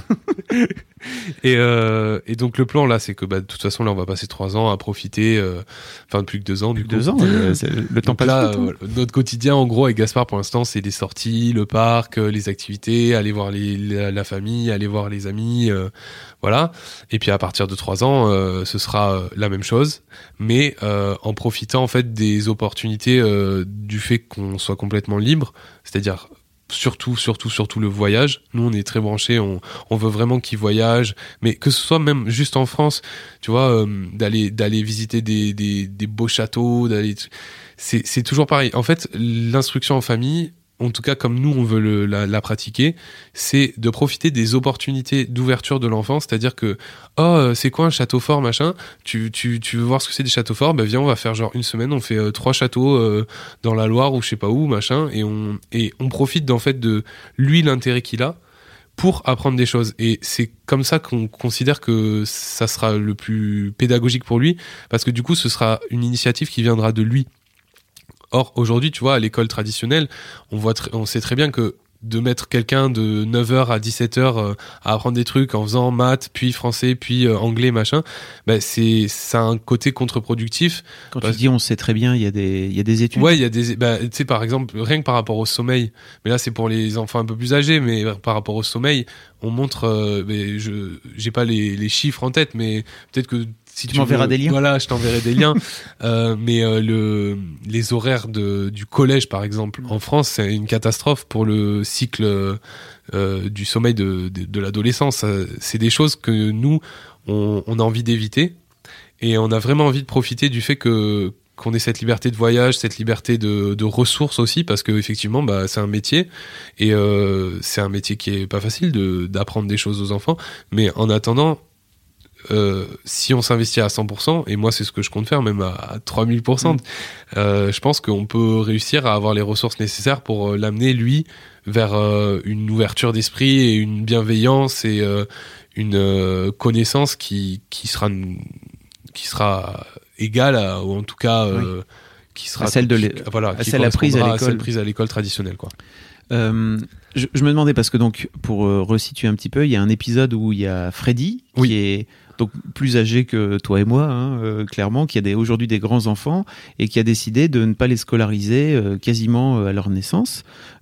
et, euh, et donc le plan là, c'est que bah, de toute façon là, on va passer trois ans à profiter, euh, enfin plus que deux ans du plus coup. Deux ans, euh, le temps passe là, vite. Euh, notre quotidien, en gros, avec Gaspard pour l'instant, c'est les sorties, le parc, les activités, aller voir les, la, la famille, aller voir les amis, euh, voilà. Et puis à partir de trois ans, euh, ce sera la même chose, mais euh, en profitant en fait des opportunités euh, du fait qu'on soit complètement libre, c'est-à-dire surtout, surtout, surtout le voyage. Nous, on est très branchés, on, on veut vraiment qu'ils voyagent, mais que ce soit même juste en France, tu vois, euh, d'aller, d'aller visiter des, des, des beaux châteaux, d'aller, c'est, c'est toujours pareil. En fait, l'instruction en famille, en tout cas comme nous on veut le, la, la pratiquer, c'est de profiter des opportunités d'ouverture de l'enfant, c'est-à-dire que oh c'est quoi un château fort machin, tu tu tu veux voir ce que c'est des châteaux forts, ben viens on va faire genre une semaine, on fait euh, trois châteaux euh, dans la Loire ou je sais pas où machin, et on et on profite en fait de lui l'intérêt qu'il a pour apprendre des choses, et c'est comme ça qu'on considère que ça sera le plus pédagogique pour lui, parce que du coup ce sera une initiative qui viendra de lui. Or, aujourd'hui, tu vois, à l'école traditionnelle, on voit tr- on sait très bien que de mettre quelqu'un de neuf heures à dix-sept heures euh, à apprendre des trucs en faisant maths, puis français, puis euh, anglais, machin, bah, c'est, ça a un côté contre-productif. Quand Parce... tu dis on sait très bien, il y a des, il y a des études. Ouais, il y a des, bah, tu sais, par exemple, rien que par rapport au sommeil, mais là c'est pour les enfants un peu plus âgés, mais par rapport au sommeil, on montre, euh, mais je, j'ai pas les, les chiffres en tête, mais peut-être que si tu, tu m'enverras veux, des liens. Voilà, je t'enverrai des liens. Euh, mais euh, le, les horaires de, du collège, par exemple, en France, c'est une catastrophe pour le cycle euh, du sommeil de, de, de l'adolescence. C'est des choses que nous, on, on a envie d'éviter. Et on a vraiment envie de profiter du fait que qu'on ait cette liberté de voyage, cette liberté de, de ressources aussi, parce que effectivement, bah, c'est un métier et euh, c'est un métier qui est pas facile de d'apprendre des choses aux enfants. Mais en attendant, Euh, si on s'investit à cent pour cent, et moi c'est ce que je compte faire, même à, à trois mille pour cent, mmh. euh, je pense qu'on peut réussir à avoir les ressources nécessaires pour euh, l'amener, lui, vers euh, une ouverture d'esprit et une bienveillance et euh, une euh, connaissance qui, qui, sera, qui sera égale, à, ou en tout cas euh, oui. qui sera à celle, de l'é... voilà, à qui celle apprise à l'école. À celle prise à l'école traditionnelle, quoi. Euh, je, je me demandais, parce que donc, pour euh, resituer un petit peu, il y a un épisode où il y a Freddy, qui oui. est donc plus âgé que toi et moi, hein, euh, clairement, qui a des, aujourd'hui des grands enfants et qui a décidé de ne pas les scolariser euh, quasiment à leur naissance.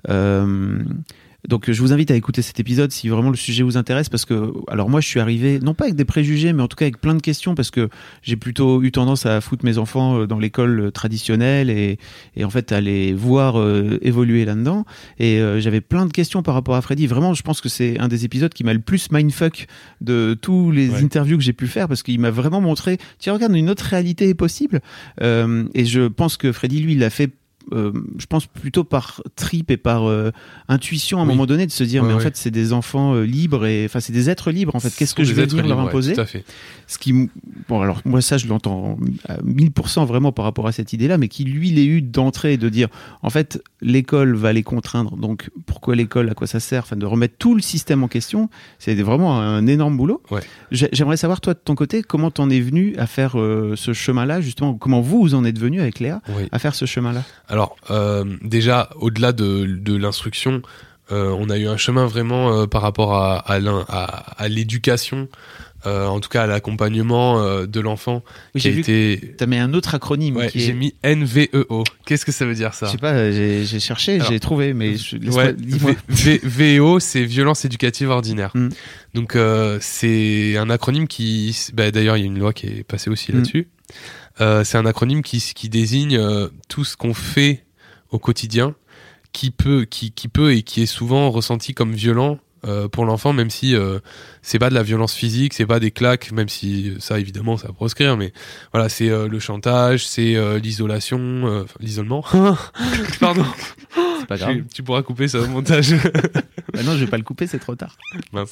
Euh, Donc je vous invite à écouter cet épisode si vraiment le sujet vous intéresse, parce que alors moi je suis arrivé non pas avec des préjugés, mais en tout cas avec plein de questions, parce que j'ai plutôt eu tendance à foutre mes enfants dans l'école traditionnelle et, et en fait à les voir euh, évoluer là-dedans, et euh, j'avais plein de questions par rapport à Freddy. Vraiment, je pense que c'est un des épisodes qui m'a le plus mindfuck de tous les ouais. interviews que j'ai pu faire, parce qu'il m'a vraiment montré, tiens regarde, une autre réalité est possible, euh, et je pense que Freddy lui il l'a fait Euh, je pense plutôt par trip et par euh, intuition à un oui. moment donné, de se dire ouais, mais en ouais. fait c'est des enfants euh, libres, et enfin c'est des êtres libres en fait, qu'est-ce que je vais venir libres, leur imposer, ouais, tout à fait. Ce qui, bon alors moi ça je l'entends à mille pour cent vraiment par rapport à cette idée là, mais qui lui l'ait eu d'entrée, de dire en fait l'école va les contraindre, donc pourquoi l'école, à quoi ça sert, enfin de remettre tout le système en question, c'est vraiment un énorme boulot. ouais. J'aimerais savoir toi de ton côté comment t'en es venu à faire euh, ce chemin là, justement comment vous vous en êtes venu avec Léa oui. à faire ce chemin là. Alors, euh, déjà, au-delà de, de l'instruction, euh, on a eu un chemin vraiment euh, par rapport à, à, à, à l'éducation, euh, en tout cas à l'accompagnement euh, de l'enfant. Oui, qui j'ai a vu été... T'as mis un autre acronyme. Ouais, qui j'ai est... mis N V E O. Qu'est-ce que ça veut dire, ça ? Je sais pas, j'ai, j'ai cherché, Alors, j'ai trouvé, mais je... ouais, dis-moi. V- VEO, c'est violence éducative ordinaire. Mm. Donc, euh, c'est un acronyme qui... Bah, d'ailleurs, il y a une loi qui est passée aussi mm. là-dessus. Euh, c'est un acronyme qui, qui désigne euh, tout ce qu'on fait au quotidien qui peut, qui, qui peut et qui est souvent ressenti comme violent euh, pour l'enfant, même si euh, c'est pas de la violence physique, c'est pas des claques, même si ça évidemment ça va proscrire, mais voilà, c'est euh, le chantage, c'est euh, l'isolation, euh, l'isolement. Pardon. C'est pas grave. Tu, tu pourras couper ça au montage. Bah non, je vais pas le couper, c'est trop tard. Mince.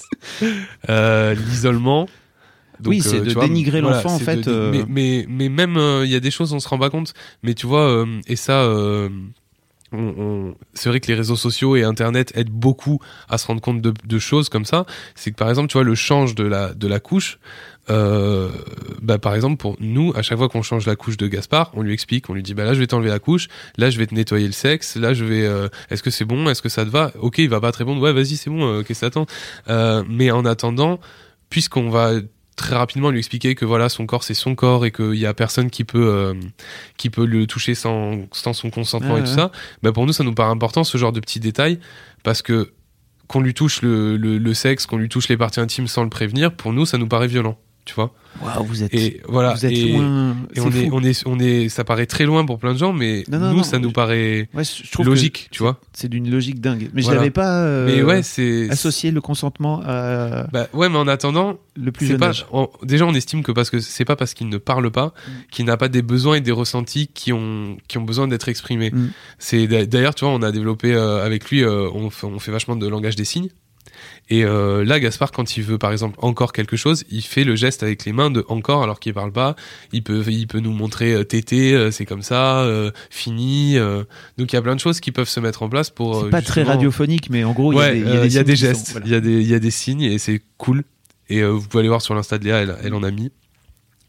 Euh, l'isolement. Donc, oui, c'est euh, de vois, dénigrer voilà, l'enfant en fait. De, euh... mais, mais, mais même il euh, y a des choses on se rend pas compte. Mais tu vois, euh, et ça, euh, on, on... c'est vrai que les réseaux sociaux et Internet aident beaucoup à se rendre compte de, de choses comme ça. C'est que par exemple, tu vois, le change de la de la couche. Euh, bah par exemple pour nous, à chaque fois qu'on change la couche de Gaspard, on lui explique, on lui dit bah là je vais t'enlever la couche, là je vais te nettoyer le sexe, là je vais, euh, est-ce que c'est bon, est-ce que ça te va ? Ok, il va pas te répondre, ouais vas-y c'est bon, euh, qu'est-ce que t'attends ? euh, Mais en attendant, puisqu'on va très rapidement lui expliquer que voilà son corps c'est son corps et qu'il y a personne qui peut euh, qui peut le toucher sans sans son consentement ah, et tout ouais. ça, bah pour nous ça nous paraît important ce genre de petits détails, parce que qu'on lui touche le, le, le sexe, qu'on lui touche les parties intimes sans le prévenir, pour nous ça nous paraît violent, tu vois. Waouh, vous êtes et voilà vous êtes et, loin. Et on est on est on est ça paraît très loin pour plein de gens, mais non, non, nous non, ça nous paraît ouais, je trouve logique, tu vois. C'est d'une logique dingue. Mais voilà. je l'avais pas euh, mais ouais, c'est associé le consentement à bah ouais, mais en attendant le plus c'est jeune pas âge. On, déjà on estime que parce que c'est pas parce qu'il ne parle pas mm. qu'il n'a pas des besoins et des ressentis qui ont qui ont besoin d'être exprimés. Mm. C'est d'ailleurs tu vois, on a développé euh, avec lui euh, on fait, on fait vachement de langage des signes. Et euh, là, Gaspard, quand il veut, par exemple, encore quelque chose, il fait le geste avec les mains de encore, alors qu'il parle pas. Il peut, il peut nous montrer euh, tété, euh, c'est comme ça, euh, fini. Euh. Donc il y a plein de choses qui peuvent se mettre en place pour. C'est euh, pas très radiophonique, mais en gros, il ouais, y a des, y a des, euh, y a des gestes, il sont, voilà. y a des, il y a des signes et c'est cool. Et euh, vous pouvez aller voir sur l'Insta de Léa, elle, elle en a mis.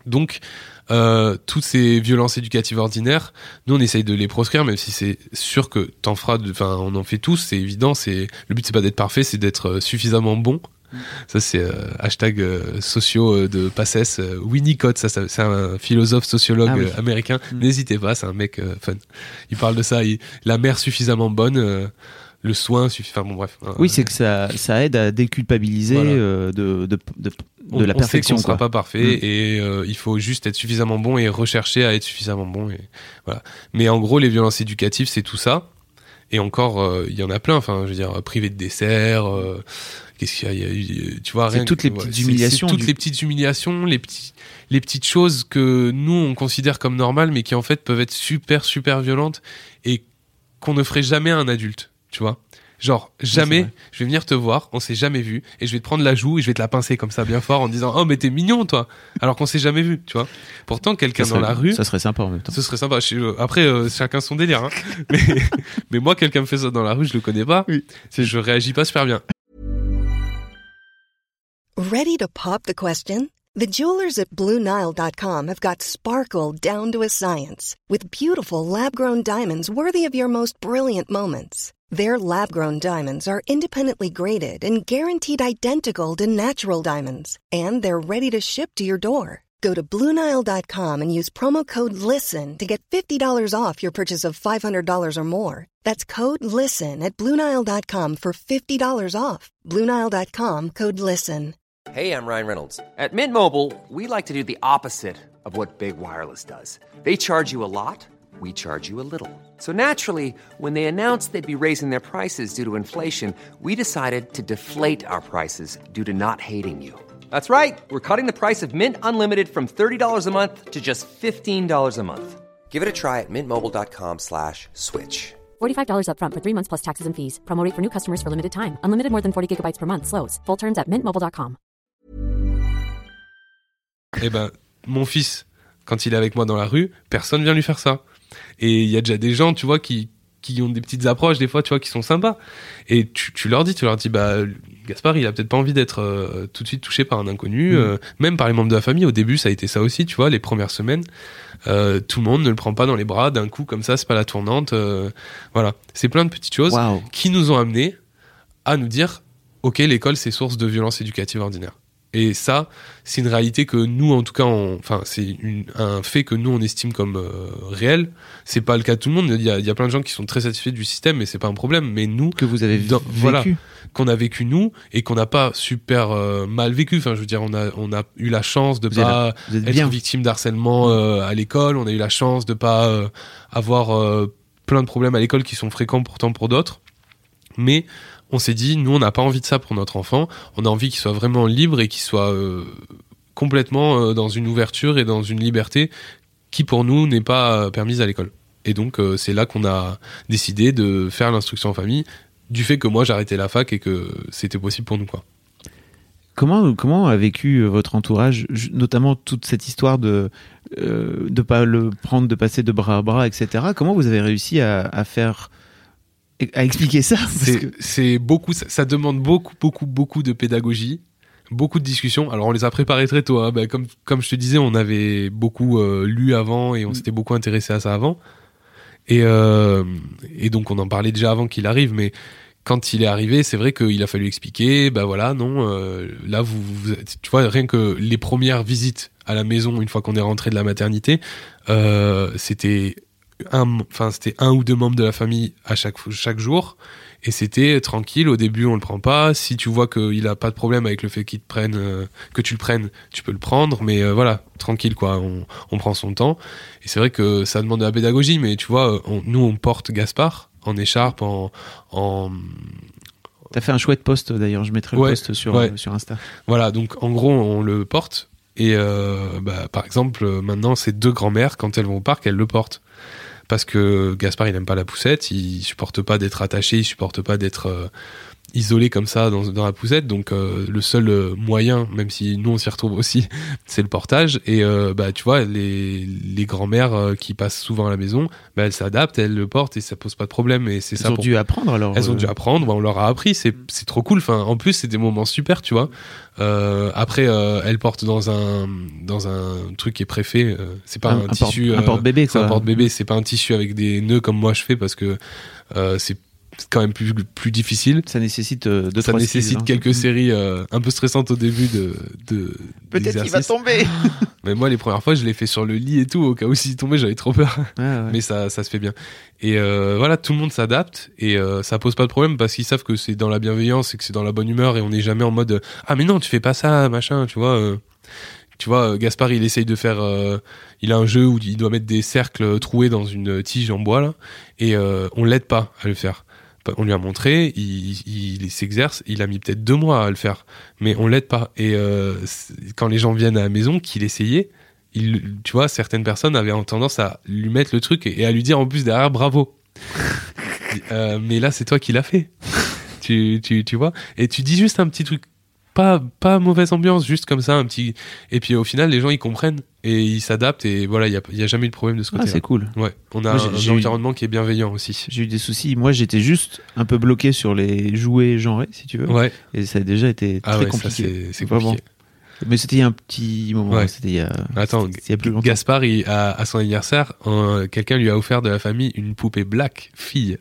Donc, euh, toutes ces violences éducatives ordinaires, nous on essaye de les proscrire, même si c'est sûr que t'en feras, enfin on en fait tous, c'est évident. C'est le but, c'est pas d'être parfait, c'est d'être suffisamment bon. Ça c'est euh, hashtag euh, sociaux euh, de Passes, euh, Winnicott, ça, ça c'est un philosophe sociologue ah, oui. euh, américain. Mmh. N'hésitez pas, c'est un mec euh, fun. Il parle de ça. Il, la mère suffisamment bonne. Euh, le soin suffit. Enfin bon, bref. Oui, c'est que ça, ça aide à déculpabiliser voilà. euh, de, de, de, de on, la perfection. On sait qu'on quoi. sera pas parfait mmh. et euh, il faut juste être suffisamment bon et rechercher à être suffisamment bon. Et voilà. Mais en gros, les violences éducatives, c'est tout ça. Et encore, il euh, y en a plein. Enfin, je veux dire, privé de dessert. Euh, qu'est-ce qu'il y a, il y a Tu vois, c'est rien. toutes les que, petites ouais, humiliations. C'est, c'est toutes du... les petites humiliations, les petits, les petites choses que nous on considère comme normales, mais qui en fait peuvent être super, super violentes et qu'on ne ferait jamais à un adulte. Tu vois. Genre, jamais, oui, je vais venir te voir, on s'est jamais vu, et je vais te prendre la joue et je vais te la pincer comme ça bien fort en disant, oh, mais t'es mignon, toi, alors qu'on s'est jamais vu, tu vois. Pourtant, quelqu'un serait, dans la rue. Ça serait sympa en même temps. Ce serait sympa. Après, euh, chacun son délire, hein. mais, mais moi, quelqu'un me fait ça dans la rue, je le connais pas. Oui. Je réagis pas super bien. Ready to pop the question? The jewelers at Blue Nile dot com have got sparkle down to a science with beautiful lab-grown diamonds worthy of your most brilliant moments. Their lab-grown diamonds are independently graded and guaranteed identical to natural diamonds. And they're ready to ship to your door. Go to Blue Nile dot com and use promo code LISTEN to get fifty dollars off your purchase of five hundred dollars or more. That's code LISTEN at Blue Nile dot com for fifty dollars off. Blue Nile dot com, code LISTEN. Hey, I'm Ryan Reynolds. At Mint Mobile, we like to do the opposite of what Big Wireless does. They charge you a lot. We charge you a little. So naturally, when they announced they'd be raising their prices due to inflation, we decided to deflate our prices due to not hating you. That's right. We're cutting the price of Mint Unlimited from thirty dollars a month to just fifteen dollars a month. Give it a try at mintmobile.com slash switch. forty-five dollars up front for three months plus taxes and fees. Promo rate for new customers for limited time. Unlimited more than forty gigabytes per month. Slows full terms at mint mobile dot com. Eh ben, mon fils, quand il est avec moi dans la rue, personne vient lui faire ça. Et il y a déjà des gens, tu vois, qui, qui ont des petites approches, des fois, tu vois, qui sont sympas. Et tu, tu leur dis, tu leur dis, bah, Gaspard, il a peut-être pas envie d'être euh, tout de suite touché par un inconnu, mmh. euh, même par les membres de la famille. Au début, ça a été ça aussi, tu vois, les premières semaines. Euh, tout le monde ne le prend pas dans les bras d'un coup, comme ça, c'est pas la tournante. Euh, voilà. C'est plein de petites choses wow. qui nous ont amenés à nous dire, ok, l'école, c'est source de violence éducative ordinaire. Et ça, c'est une réalité que nous, en tout cas, on, enfin, c'est une, un fait que nous, on estime comme euh, réel. C'est pas le cas de tout le monde. Il y a, il y a plein de gens qui sont très satisfaits du système, mais c'est pas un problème. Mais nous, que vous avez dans, vécu, voilà, qu'on a vécu nous et qu'on n'a pas super euh, mal vécu. Enfin, je veux dire, on a, on a eu la chance de vous pas êtes, être bien. victime d'harcèlement euh, à l'école. On a eu la chance de pas euh, avoir euh, plein de problèmes à l'école qui sont fréquents pourtant pour d'autres. Mais on s'est dit, nous, on n'a pas envie de ça pour notre enfant. On a envie qu'il soit vraiment libre et qu'il soit euh, complètement euh, dans une ouverture et dans une liberté qui, pour nous, n'est pas euh, permise à l'école. Et donc, euh, c'est là qu'on a décidé de faire l'instruction en famille, du fait que moi, j'ai arrêté la fac et que c'était possible pour nous, quoi. Comment, comment a vécu votre entourage, notamment toute cette histoire de euh, de pas le prendre, de passer de bras à bras, et cetera. Comment vous avez réussi à, à faire... à expliquer ça parce c'est, que... c'est beaucoup, ça, ça demande beaucoup, beaucoup, beaucoup de pédagogie, beaucoup de discussions. Alors on les a préparés très tôt, hein. Ben, comme, comme je te disais, on avait beaucoup euh, lu avant et on mmh. s'était beaucoup intéressé à ça avant. Et, euh, et donc on en parlait déjà avant qu'il arrive, mais quand il est arrivé, c'est vrai qu'il a fallu expliquer, ben voilà, non, euh, là vous, vous, tu vois, rien que les premières visites à la maison, une fois qu'on est rentré de la maternité, euh, c'était un, enfin c'était un ou deux membres de la famille à chaque chaque jour et c'était tranquille. Au début on le prend pas, si tu vois qu'il a pas de problème avec le fait qu'il te prenne, euh, que tu le prennes, tu peux le prendre, mais euh, voilà, tranquille quoi, on, on prend son temps. Et c'est vrai que ça demande de la pédagogie, mais tu vois, on, nous on porte Gaspard en écharpe, en, en... T'as fait un chouette post d'ailleurs, je mettrai le ouais, post sur ouais. euh, sur Insta. Voilà, donc en gros on le porte et euh, bah, par exemple maintenant ces deux grand-mères, quand elles vont au parc, elles le portent. Parce que Gaspard il aime pas la poussette, il supporte pas d'être attaché, il supporte pas d'être euh, isolé comme ça dans, dans la poussette, donc euh, le seul euh, moyen, même si nous on s'y retrouve aussi, c'est le portage. Et euh, bah tu vois, les les grand-mères euh, qui passent souvent à la maison, bah elles s'adaptent, elles le portent et ça pose pas de problème. Et c'est Elles ça. ont pour... dû apprendre alors. Elles ont euh... dû apprendre, bah, on leur a appris, c'est c'est trop cool. Enfin, en plus c'est des moments super, tu vois. Euh, après, euh, elles portent dans un dans un truc qui est préfet. Euh, c'est pas un, un, un tissu, porte, euh, un porte-bébé quoi. C'est un porte-bébé, c'est pas un tissu avec des nœuds comme moi je fais parce que euh, c'est c'est quand même plus plus difficile. Ça nécessite euh, deux ça trois nécessite skills, hein. quelques séries euh, un peu stressantes au début de de peut-être qu'il va tomber. Mais moi les premières fois je l'ai fait sur le lit et tout au cas où s'il tombait j'avais trop peur. Ouais, ouais. Mais ça ça se fait bien. Et euh, voilà, tout le monde s'adapte et euh, ça pose pas de problème parce qu'ils savent que c'est dans la bienveillance et que c'est dans la bonne humeur et on n'est jamais en mode ah mais non tu fais pas ça machin, tu vois. Euh, tu vois, Gaspard, il essaye de faire... Euh, il a un jeu où il doit mettre des cercles troués dans une tige en bois, là, et euh, on l'aide pas à le faire. On lui a montré, il, il, il s'exerce, il a mis peut-être deux mois à le faire, mais on l'aide pas. Et euh, quand les gens viennent à la maison, qu'il essayait, il, tu vois, certaines personnes avaient tendance à lui mettre le truc et, et à lui dire en plus derrière bravo. euh, mais là, c'est toi qui l'as fait. tu, tu, tu vois, et tu dis juste un petit truc. Pas, pas mauvaise ambiance, juste comme ça, un petit. Et puis au final, les gens ils comprennent et ils s'adaptent et voilà, il y a, y a jamais eu de problème de ce côté-là. Ah, c'est cool. Ouais, on a Moi, j'ai, un, j'ai un eu... environnement qui est bienveillant aussi. J'ai eu des soucis. Moi, j'étais juste un peu bloqué sur les jouets genrés, si tu veux. Ouais. Et ça a déjà été très ah ouais, compliqué. Ça, c'est, c'est Vraiment. compliqué. Mais c'était il y a un petit moment. Ouais. C'était il y a. Attends, c'était il y a plus longtemps. Gaspard, il, à, à son anniversaire, un, quelqu'un lui a offert de la famille une poupée black fille.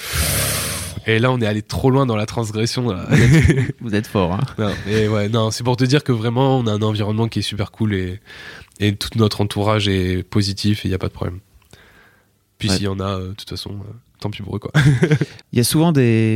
Et là, on est allé trop loin dans la transgression. Là. Vous, êtes, vous êtes fort, hein. Non, et ouais, non, c'est pour te dire que vraiment, on a un environnement qui est super cool et, et tout notre entourage est positif et il n'y a pas de problème. Puis ouais. S'il y en a, euh, de toute façon, euh, tant pis pour eux, quoi. Il y a souvent des,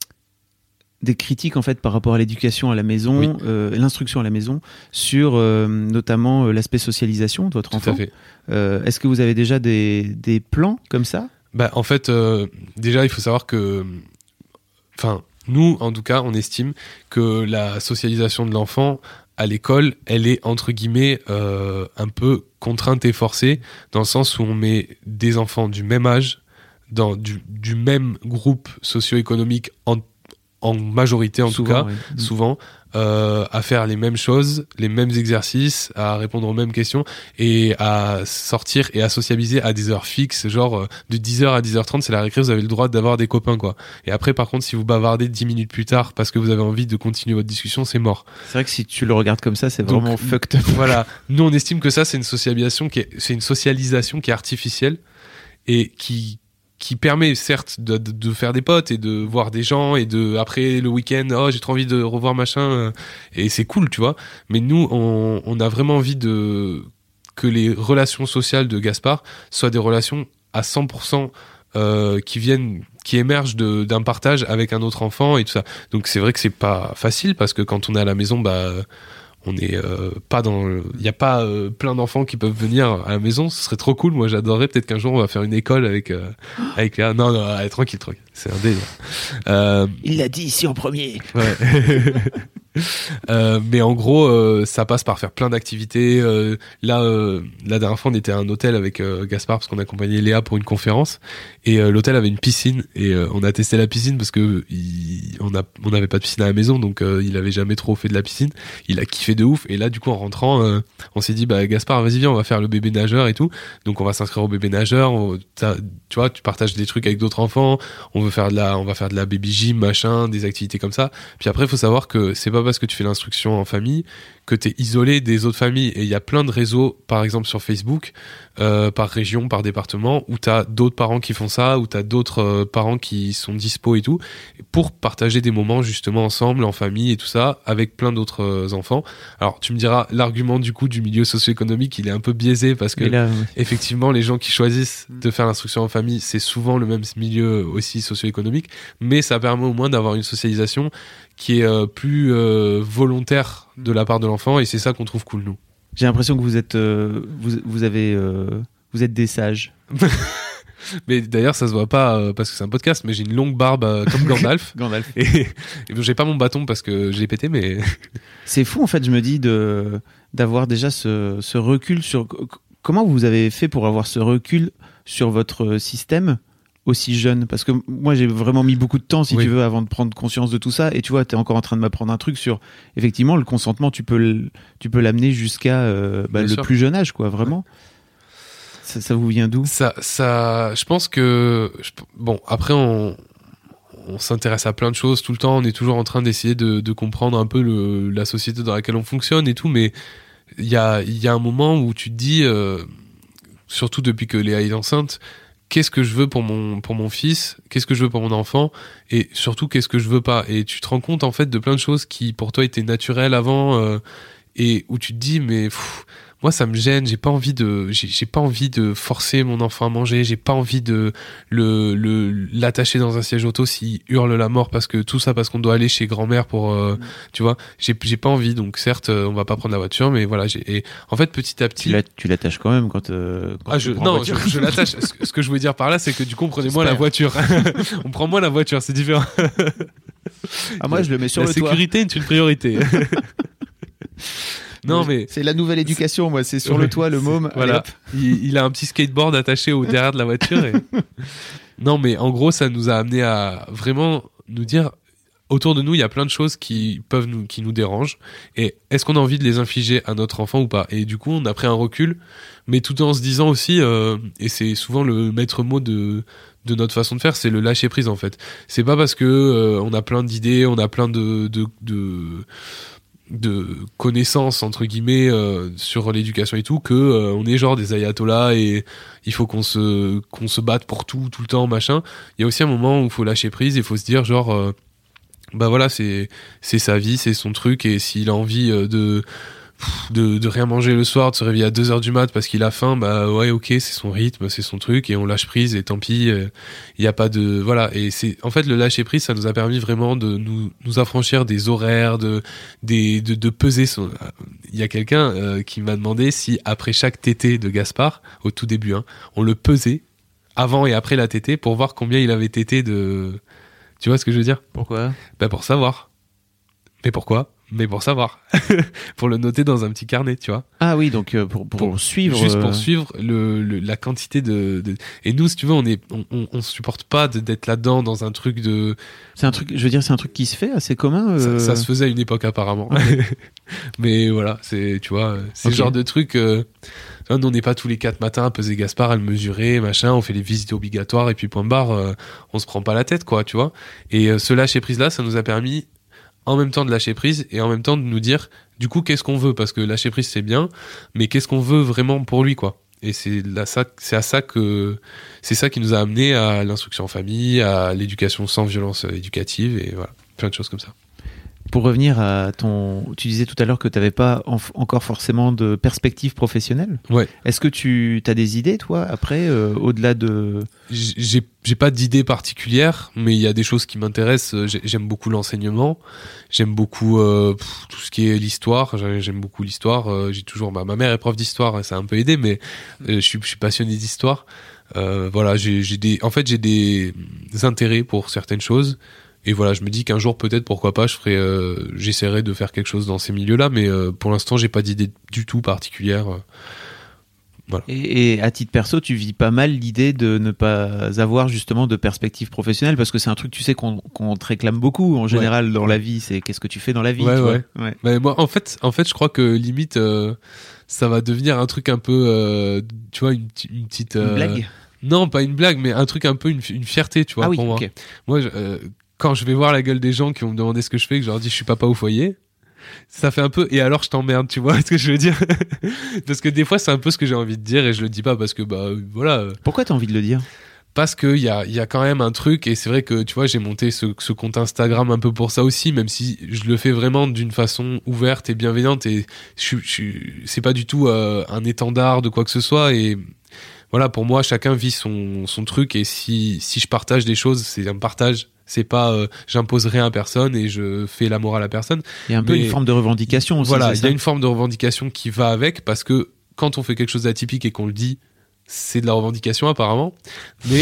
des critiques, en fait, par rapport à l'éducation à la maison, oui. euh, l'instruction à la maison, sur euh, notamment euh, l'aspect socialisation de votre enfant. Tout à fait. Euh, est-ce que vous avez déjà des, des plans comme ça ? Bah, en fait, euh, déjà, il faut savoir que, enfin, nous, en tout cas, on estime que la socialisation de l'enfant à l'école, elle est, entre guillemets, euh, un peu contrainte et forcée, dans le sens où on met des enfants du même âge, dans du, du même groupe socio-économique, en, en majorité, en souvent, tout cas, oui. souvent, euh, à faire les mêmes choses, les mêmes exercices, à répondre aux mêmes questions et à sortir et à sociabiliser à des heures fixes, genre de dix heures à dix heures trente, c'est la récré, vous avez le droit d'avoir des copains, quoi. Et après, par contre, si vous bavardez dix minutes plus tard parce que vous avez envie de continuer votre discussion, c'est mort. C'est vrai que si tu le regardes comme ça, c'est vraiment Donc, fucked up. Voilà. Nous, on estime que ça, c'est une socialisation qui est, c'est une socialisation qui est artificielle et qui, qui permet certes de, de, de faire des potes et de voir des gens et de après le week-end oh j'ai trop envie de revoir machin et c'est cool tu vois, mais nous on, on a vraiment envie de que les relations sociales de Gaspard soient des relations à cent pour cent euh, qui viennent qui émergent de, d'un partage avec un autre enfant et tout ça. Donc c'est vrai que c'est pas facile parce que quand on est à la maison bah on est euh, pas dans il y a pas euh, plein d'enfants qui peuvent venir à la maison, ce serait trop cool. Moi j'adorerais, peut-être qu'un jour on va faire une école avec euh, avec Léa. Non non allez, tranquille tranquille, c'est un délire. Euh, il l'a dit ici en premier. Ouais. Euh, mais en gros, euh, ça passe par faire plein d'activités. Euh, là, euh, la dernière fois, on était à un hôtel avec euh, Gaspard parce qu'on accompagnait Léa pour une conférence et euh, l'hôtel avait une piscine et euh, on a testé la piscine parce que il, on a on n'avait pas de piscine à la maison, donc euh, il avait jamais trop fait de la piscine. Il a kiffé de ouf et là, du coup, en rentrant, euh, on s'est dit bah Gaspard, vas-y viens, on va faire le bébé nageur et tout. Donc on va s'inscrire au bébé nageur. On, tu vois, tu partages des trucs avec d'autres enfants. On veut faire de la, on va faire de la baby gym, machin, des activités comme ça. Puis après, il faut savoir que c'est pas parce que tu fais l'instruction en famille que t'es isolé des autres familles et il y a plein de réseaux par exemple sur Facebook euh, par région, par département où t'as d'autres parents qui font ça, où t'as d'autres euh, parents qui sont dispo et tout pour partager des moments justement ensemble en famille et tout ça avec plein d'autres euh, enfants. Alors tu me diras l'argument du coup du milieu socio-économique il est un peu biaisé parce que là, ouais. effectivement les gens qui choisissent de faire l'instruction en famille c'est souvent le même milieu aussi socio-économique, mais ça permet au moins d'avoir une socialisation qui est euh, plus euh, volontaire de la part de l'enfant et c'est ça qu'on trouve cool nous. J'ai l'impression que vous êtes euh, vous vous avez euh, vous êtes des sages. Mais d'ailleurs ça se voit pas euh, parce que c'est un podcast, mais j'ai une longue barbe euh, comme Gandalf. Gandalf. Et, et bon, j'ai pas mon bâton parce que je l'ai pété, mais c'est fou en fait. Je me dis de d'avoir déjà ce ce recul sur comment vous avez fait pour avoir ce recul sur votre système aussi jeune? Parce que moi, j'ai vraiment mis beaucoup de temps, si oui. tu veux, avant de prendre conscience de tout ça. Et tu vois, t'es encore en train de m'apprendre un truc sur, effectivement, le consentement, tu peux, l- tu peux l'amener jusqu'à euh, bah, le sûr. plus jeune âge, quoi, vraiment. Ça, ça vous vient d'où? Ça, ça, je pense que, je- bon, après, on, on s'intéresse à plein de choses tout le temps. On est toujours en train d'essayer de, de comprendre un peu le, la société dans laquelle on fonctionne et tout. Mais il y a, il y a un moment où tu te dis, euh, surtout depuis que Léa est enceinte, qu'est-ce que je veux pour mon, pour mon fils? Qu'est-ce que je veux pour mon enfant? Et surtout, qu'est-ce que je veux pas? Et tu te rends compte, en fait, de plein de choses qui, pour toi, étaient naturelles avant, euh, et où tu te dis, mais, pff, moi, ça me gêne, j'ai pas envie de, j'ai, j'ai pas envie de forcer mon enfant à manger, j'ai pas envie de le, le, l'attacher dans un siège auto s'il hurle la mort parce que tout ça parce qu'on doit aller chez grand-mère pour, euh, mmh. tu vois, j'ai, j'ai pas envie. Donc, certes, on va pas prendre la voiture, mais voilà, j'ai, et en fait, petit à petit. Tu, l'a, tu l'attaches quand même quand, euh, quand ah, tu je, prends non, voiture. je, je l'attache. Ce, ce que je voulais dire par là, c'est que du coup, prenez-moi la voiture. On prend moi la voiture, c'est différent. Ah, moi, je le mets sur la le toit. La sécurité est une priorité. Non, mais c'est la nouvelle éducation, moi, c'est sur ouais, le toit, le môme. Voilà. Il, il a un petit skateboard attaché au derrière de la voiture. Et... non, mais en gros, ça nous a amené à vraiment nous dire, autour de nous, il y a plein de choses qui peuvent nous, qui nous dérangent. Et est-ce qu'on a envie de les infliger à notre enfant ou pas? Et du coup, on a pris un recul, mais tout en se disant aussi, euh, et c'est souvent le maître mot de de notre façon de faire, c'est le lâcher prise en fait. C'est pas parce que euh, on a plein d'idées, on a plein de de, de de connaissances entre guillemets euh, sur l'éducation et tout que euh, on est genre des ayatollahs et il faut qu'on se qu'on se batte pour tout tout le temps machin. Il y a aussi un moment où il faut lâcher prise et il faut se dire genre euh, bah voilà, c'est c'est sa vie, c'est son truc, et s'il a envie euh, de de de rien manger le soir, de se réveiller à deux heures du mat parce qu'il a faim, bah ouais, OK, c'est son rythme, c'est son truc, et on lâche prise et tant pis, il euh, y a pas de voilà. Et c'est en fait le lâcher prise, ça nous a permis vraiment de nous nous affranchir des horaires, de des de de peser son. Il y a quelqu'un euh, qui m'a demandé si après chaque tétée de Gaspard au tout début hein, on le pesait avant et après la tétée pour voir combien il avait tété de. Tu vois ce que je veux dire? Pourquoi? Bah pour savoir. Mais pourquoi? Mais pour savoir. Pour le noter dans un petit carnet, tu vois. Ah oui, donc euh, pour, pour, pour suivre. Juste euh... pour suivre le, le, la quantité de, de... Et nous, si tu veux, on est, on, on, on supporte pas de, d'être là-dedans dans un truc de. C'est un truc, je veux dire, c'est un truc qui se fait assez commun. Euh... Ça, ça se faisait à une époque apparemment. Okay. Mais voilà, c'est, tu vois, c'est okay. Le genre de truc. Euh... Nous, on n'est pas tous les quatre matins à peser Gaspard, à le mesurer, machin. On fait les visites obligatoires et puis point barre. Euh, on se prend pas la tête, quoi, tu vois. Et euh, ce lâcher prise là, ça nous a permis en même temps de lâcher prise et en même temps de nous dire du coup qu'est-ce qu'on veut, parce que lâcher prise c'est bien, mais qu'est-ce qu'on veut vraiment pour lui, quoi. Et c'est là ça, c'est à ça que c'est ça qui nous a amené à l'instruction en famille, à l'éducation sans violence éducative, et voilà, plein de choses comme ça. Pour revenir à ton... Tu disais tout à l'heure que tu n'avais pas en... encore forcément de perspective professionnelle. Ouais. Est-ce que tu as des idées, toi, après, euh, au-delà de... J'ai, j'ai pas d'idées particulières, mais il y a des choses qui m'intéressent. J'aime beaucoup l'enseignement. J'aime beaucoup euh, pff, tout ce qui est l'histoire. J'aime beaucoup l'histoire. Euh, j'ai toujours... Bah, ma mère est prof d'histoire, ça a un peu aidé, mais euh, je, suis, je suis passionné d'histoire. Euh, voilà, j'ai, j'ai des... En fait, j'ai des intérêts pour certaines choses. Et voilà, je me dis qu'un jour, peut-être, pourquoi pas, je ferai, euh, j'essaierai de faire quelque chose dans ces milieux-là, mais euh, pour l'instant, j'ai pas d'idée du tout particulière. Euh, voilà. Et, et à titre perso, tu vis pas mal l'idée de ne pas avoir justement de perspective professionnelle, parce que c'est un truc, tu sais, qu'on, qu'on te réclame beaucoup en général ouais. dans la vie. C'est qu'est-ce que tu fais dans la vie. Ouais, tu ouais. vois ouais. Mais moi, en fait, en fait, je crois que limite, euh, ça va devenir un truc un peu, euh, tu vois, une, une petite. Euh, une blague. Non, pas une blague, mais un truc un peu une, une fierté, tu vois, ah oui, pour moi. Okay. Moi, je, euh, quand je vais voir la gueule des gens qui vont me demander ce que je fais, que je leur dis je suis papa au foyer, ça fait un peu et alors je t'emmerde, tu vois ce que je veux dire? Parce que des fois c'est un peu ce que j'ai envie de dire et je le dis pas parce que bah voilà. Pourquoi t'as envie de le dire? Parce que il y a il y a quand même un truc, et c'est vrai que tu vois, j'ai monté ce ce compte Instagram un peu pour ça aussi, même si je le fais vraiment d'une façon ouverte et bienveillante, et je je c'est pas du tout euh, un étendard de quoi que ce soit. Et voilà, pour moi chacun vit son son truc, et si si je partage des choses, c'est un partage. C'est pas euh, j'impose rien à personne et je fais la morale à personne. Il y a un peu mais, une forme de revendication aussi. Voilà, il y a une forme de revendication qui va avec, parce que quand on fait quelque chose d'atypique et qu'on le dit, c'est de la revendication apparemment. Mais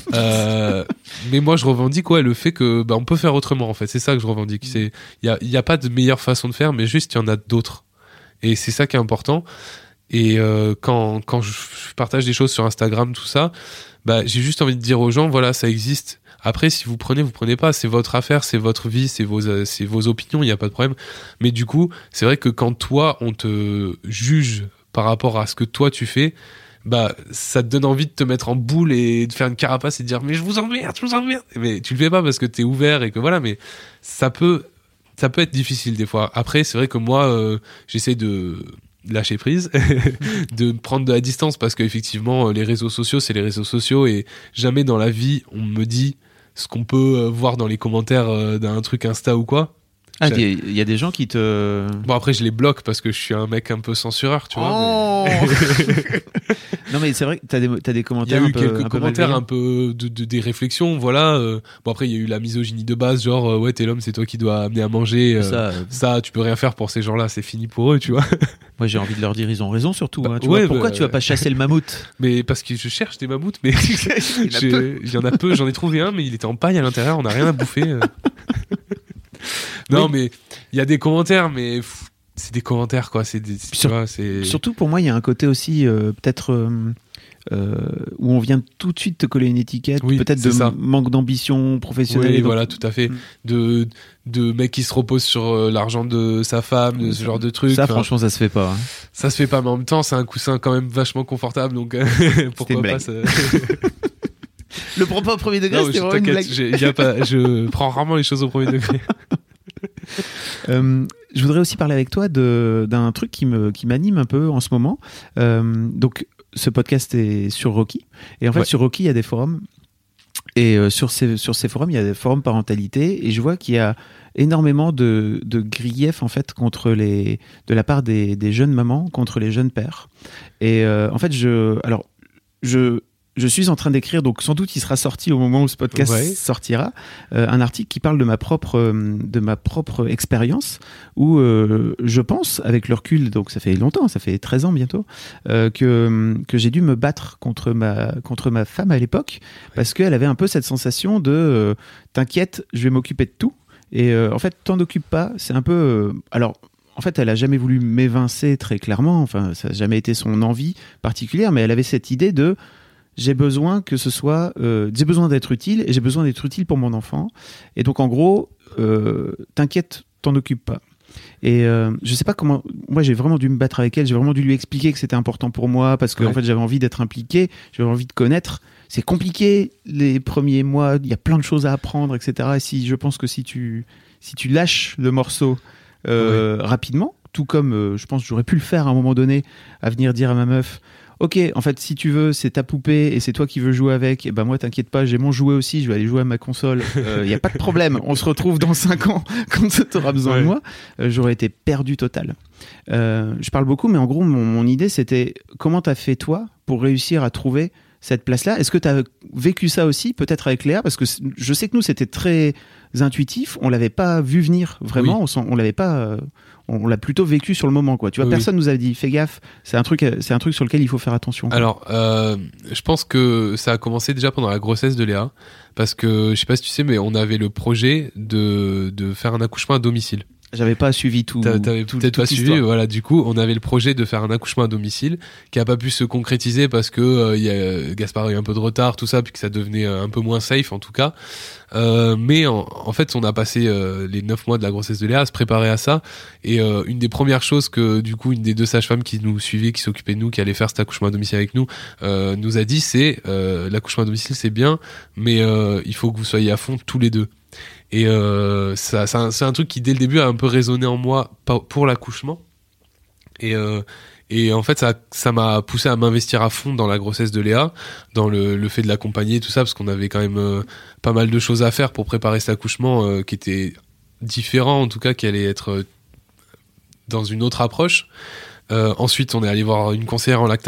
euh, mais moi je revendique ouais le fait que bah on peut faire autrement en fait. C'est ça que je revendique. C'est il y a il y a pas de meilleure façon de faire, mais juste il y en a d'autres. Et c'est ça qui est important. Et euh, quand quand je partage des choses sur Instagram, tout ça, bah j'ai juste envie de dire aux gens, voilà, ça existe. Après, si vous prenez, vous prenez pas, c'est votre affaire, c'est votre vie, c'est vos euh, c'est vos opinions, il y a pas de problème. Mais du coup, c'est vrai que quand toi, on te juge par rapport à ce que toi tu fais, bah ça te donne envie de te mettre en boule et de faire une carapace et de dire mais je vous emmerde, je vous emmerde. Mais tu le fais pas parce que t'es ouvert et que voilà. Mais ça peut ça peut être difficile des fois. Après, c'est vrai que moi, euh, j'essaie de lâcher prise, de prendre de la distance parce qu'effectivement les réseaux sociaux c'est les réseaux sociaux et jamais dans la vie on me dit ce qu'on peut voir dans les commentaires d'un truc Insta ou quoi. Ah, il y a des gens qui te... Bon, après, je les bloque parce que je suis un mec un peu censureur, tu vois. Oh mais... Non, mais c'est vrai que t'as des, t'as des commentaires un peu... Il y a eu quelques un peu commentaires un peu de, de, des réflexions, voilà. Euh, bon, après, il y a eu la misogynie de base, genre, euh, ouais, t'es l'homme, c'est toi qui dois amener à manger. Euh, ça, euh... ça, tu peux rien faire pour ces gens-là, c'est fini pour eux, tu vois. Moi, j'ai envie de leur dire, ils ont raison, surtout. Bah, hein, tu ouais, vois, pourquoi bah, tu vas pas chasser le mammouth? Mais parce que je cherche des mammouths, mais il y en a peu, j'en ai trouvé un, mais il était en paille à l'intérieur, on n'a rien à bouffer. Non, oui. Mais il y a des commentaires, mais pff, c'est des commentaires, quoi. C'est des, Sur, tu vois, c'est... Surtout pour moi, il y a un côté aussi, euh, peut-être, euh, euh, où on vient tout de suite te coller une étiquette, oui, peut-être de ça. manque d'ambition professionnelle. Oui, donc... voilà, tout à fait. Mm. De, de mec qui se repose sur euh, l'argent de sa femme, de ce genre de trucs. Ça, enfin, franchement, ça se fait pas. Hein. Ça se fait pas, mais en même temps, c'est un coussin quand même vachement confortable, donc euh, pourquoi pas ça... Le prends pas au premier degré, non, c'était vraiment une blague. Y a pas, je prends rarement les choses au premier degré. euh, je voudrais aussi parler avec toi de, d'un truc qui, me, qui m'anime un peu en ce moment. Euh, donc, ce podcast est sur Rocky. Et en fait, ouais. Sur Rocky, il y a des forums. Et euh, sur, ces, sur ces forums, il y a des forums parentalité. Et je vois qu'il y a énormément de, de griefs, en fait, contre les, de la part des, des jeunes mamans contre les jeunes pères. Et euh, en fait, je... Alors, je... Je suis en train d'écrire, donc sans doute il sera sorti au moment où ce podcast ouais. sortira, euh, un article qui parle de ma propre, euh, de ma propre expérience, où euh, je pense, avec le recul, donc ça fait longtemps, ça fait treize ans bientôt, euh, que, que j'ai dû me battre contre ma, contre ma femme à l'époque, parce qu'elle avait un peu cette sensation de euh, « t'inquiète, je vais m'occuper de tout ». Et euh, en fait, t'en occupes pas, c'est un peu... Euh, alors, en fait, elle a jamais voulu m'évincer très clairement, enfin, ça n'a jamais été son envie particulière, mais elle avait cette idée de... J'ai besoin que ce soit, euh, j'ai besoin d'être utile et j'ai besoin d'être utile pour mon enfant. Et donc en gros, euh, t'inquiète, t'en occupes pas. Et euh, je sais pas comment. Moi, j'ai vraiment dû me battre avec elle. J'ai vraiment dû lui expliquer que c'était important pour moi parce que ouais. en fait, j'avais envie d'être impliqué, j'avais envie de connaître. C'est compliqué les premiers mois. Il y a plein de choses à apprendre, et cetera. Et si je pense que si tu si tu lâches le morceau euh, ouais. rapidement, tout comme euh, je pense que j'aurais pu le faire à un moment donné, à venir dire à ma meuf. Ok, en fait, si tu veux, c'est ta poupée et c'est toi qui veux jouer avec, et ben moi, t'inquiète pas, j'ai mon jouet aussi, je vais aller jouer à ma console. Il euh, y a pas de problème, on se retrouve dans cinq ans quand tu auras besoin ouais. de moi. Euh, j'aurais été perdu total. Euh, je parle beaucoup, mais en gros, mon, mon idée, c'était comment t'as fait toi pour réussir à trouver cette place-là. Est-ce que t'as vécu ça aussi, peut-être avec Léa, parce que je sais que nous, c'était très intuitif, on l'avait pas vu venir vraiment, oui. on, on l'avait pas. Euh, on l'a plutôt vécu sur le moment, quoi. Tu vois, oui, personne oui. nous a dit fais gaffe, c'est un truc, c'est un truc sur lequel il faut faire attention, quoi. Alors, euh, je pense que ça a commencé déjà pendant la grossesse de Léa, parce que je sais pas si tu sais, mais on avait le projet de de faire un accouchement à domicile. J'avais pas suivi tout. T'avais tout, peut-être pas suivi, voilà. Du coup, on avait le projet de faire un accouchement à domicile qui a pas pu se concrétiser parce que euh, y a, Gaspard a eu un peu de retard, tout ça, puis que ça devenait un peu moins safe en tout cas. Euh, mais en, en fait, on a passé euh, les neuf mois de la grossesse de Léa à se préparer à ça. Et euh, une des premières choses que, du coup, une des deux sages-femmes qui nous suivait, qui s'occupait de nous, qui allait faire cet accouchement à domicile avec nous, euh, nous a dit, c'est euh, l'accouchement à domicile, c'est bien, mais euh, il faut que vous soyez à fond tous les deux. Et euh, ça, c'est un, c'est un truc qui dès le début a un peu résonné en moi pour l'accouchement. Et euh, et en fait ça ça m'a poussé à m'investir à fond dans la grossesse de Léa, dans le le fait de l'accompagner, tout ça, parce qu'on avait quand même euh, pas mal de choses à faire pour préparer cet accouchement euh, qui était différent, en tout cas qui allait être euh, dans une autre approche. Euh, ensuite, on est allé voir une conseillère en lactation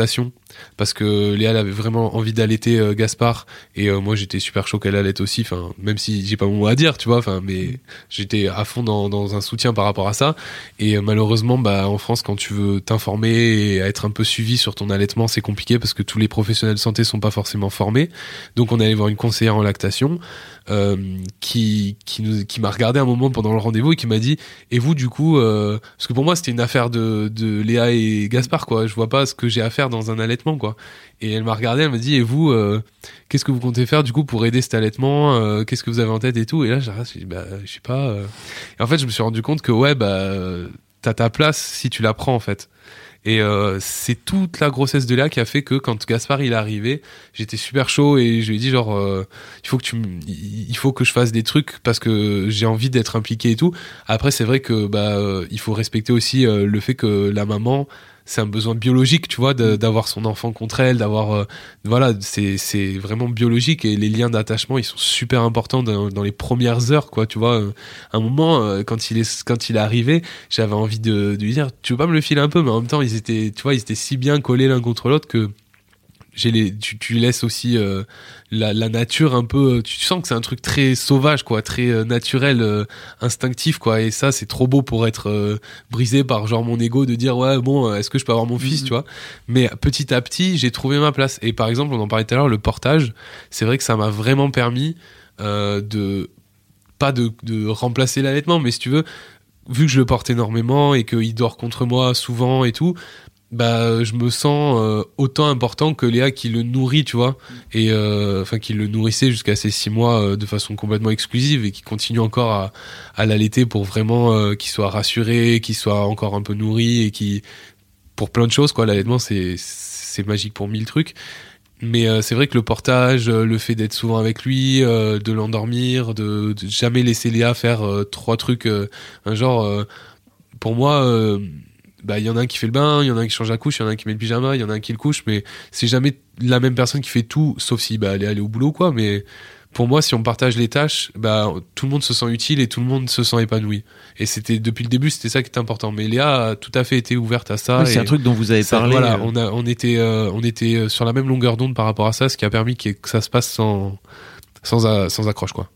parce que Léa elle avait vraiment envie d'allaiter euh, Gaspard et euh, moi j'étais super chaud qu'elle allaite aussi, enfin même si j'ai pas mon mot à dire, tu vois, enfin mais j'étais à fond dans, dans un soutien par rapport à ça. Et euh, malheureusement bah en France quand tu veux t'informer et être un peu suivi sur ton allaitement c'est compliqué parce que tous les professionnels de santé sont pas forcément formés. Donc on est allé voir une conseillère en lactation euh, qui qui nous qui m'a regardé un moment pendant le rendez-vous et qui m'a dit et vous du coup euh, parce que pour moi c'était une affaire de de Léa et Gaspard quoi, je vois pas ce que j'ai à faire dans un allaitement quoi. Et elle m'a regardé, elle m'a dit et vous euh, qu'est-ce que vous comptez faire du coup pour aider cet allaitement, euh, qu'est-ce que vous avez en tête et tout. Et là j'ai dit bah je sais pas euh. Et en fait je me suis rendu compte que ouais bah t'as ta place si tu la prends en fait. Et euh, c'est toute la grossesse de Léa qui a fait que quand Gaspard il est arrivé, j'étais super chaud et je lui ai dit genre euh, il faut que tu m- il faut que je fasse des trucs parce que j'ai envie d'être impliqué et tout. Après c'est vrai que bah euh, il faut respecter aussi euh, le fait que la maman c'est un besoin biologique, tu vois, de, d'avoir son enfant contre elle, d'avoir euh, voilà, c'est c'est vraiment biologique et les liens d'attachement, ils sont super importants dans, dans les premières heures, quoi, tu vois. À un moment euh, quand il est quand il est arrivé, j'avais envie de, de lui dire tu veux pas me le filer un peu, mais en même temps, ils étaient tu vois, ils étaient si bien collés l'un contre l'autre que j'ai les tu tu laisses aussi euh, la la nature un peu, tu sens que c'est un truc très sauvage quoi, très euh, naturel, euh, instinctif quoi, et ça c'est trop beau pour être euh, brisé par genre mon ego de dire ouais bon est-ce que je peux avoir mon fils, mmh. tu vois. Mais petit à petit j'ai trouvé ma place et par exemple on en parlait tout à l'heure, le portage, c'est vrai que ça m'a vraiment permis euh, de pas de de remplacer l'allaitement, mais si tu veux, vu que je le porte énormément et qu'il dort contre moi souvent et tout, bah je me sens euh, autant important que Léa qui le nourrit, tu vois, et euh, enfin qui le nourrissait jusqu'à ses six mois euh, de façon complètement exclusive et qui continue encore à, à l'allaiter pour vraiment euh, qu'il soit rassuré, qu'il soit encore un peu nourri et qui pour plein de choses quoi. L'allaitement c'est c'est magique pour mille trucs. Mais euh, c'est vrai que le portage, euh, le fait d'être souvent avec lui, euh, de l'endormir, de, de jamais laisser Léa faire euh, trois trucs, euh, un genre euh, pour moi euh, bah il y en a un qui fait le bain, il y en a un qui change la couche, il y en a un qui met le pyjama, il y en a un qui le couche, mais c'est jamais la même personne qui fait tout, sauf si bah elle est allée au boulot quoi. Mais pour moi si on partage les tâches, bah tout le monde se sent utile et tout le monde se sent épanoui. Et c'était depuis le début c'était ça qui était important. Mais Léa a tout à fait été ouverte à ça. Oui, c'est un truc dont vous avez ça, parlé. Voilà, euh... on a on était euh, on était sur la même longueur d'onde par rapport à ça, ce qui a permis que ça se passe sans sans a, sans accroche quoi.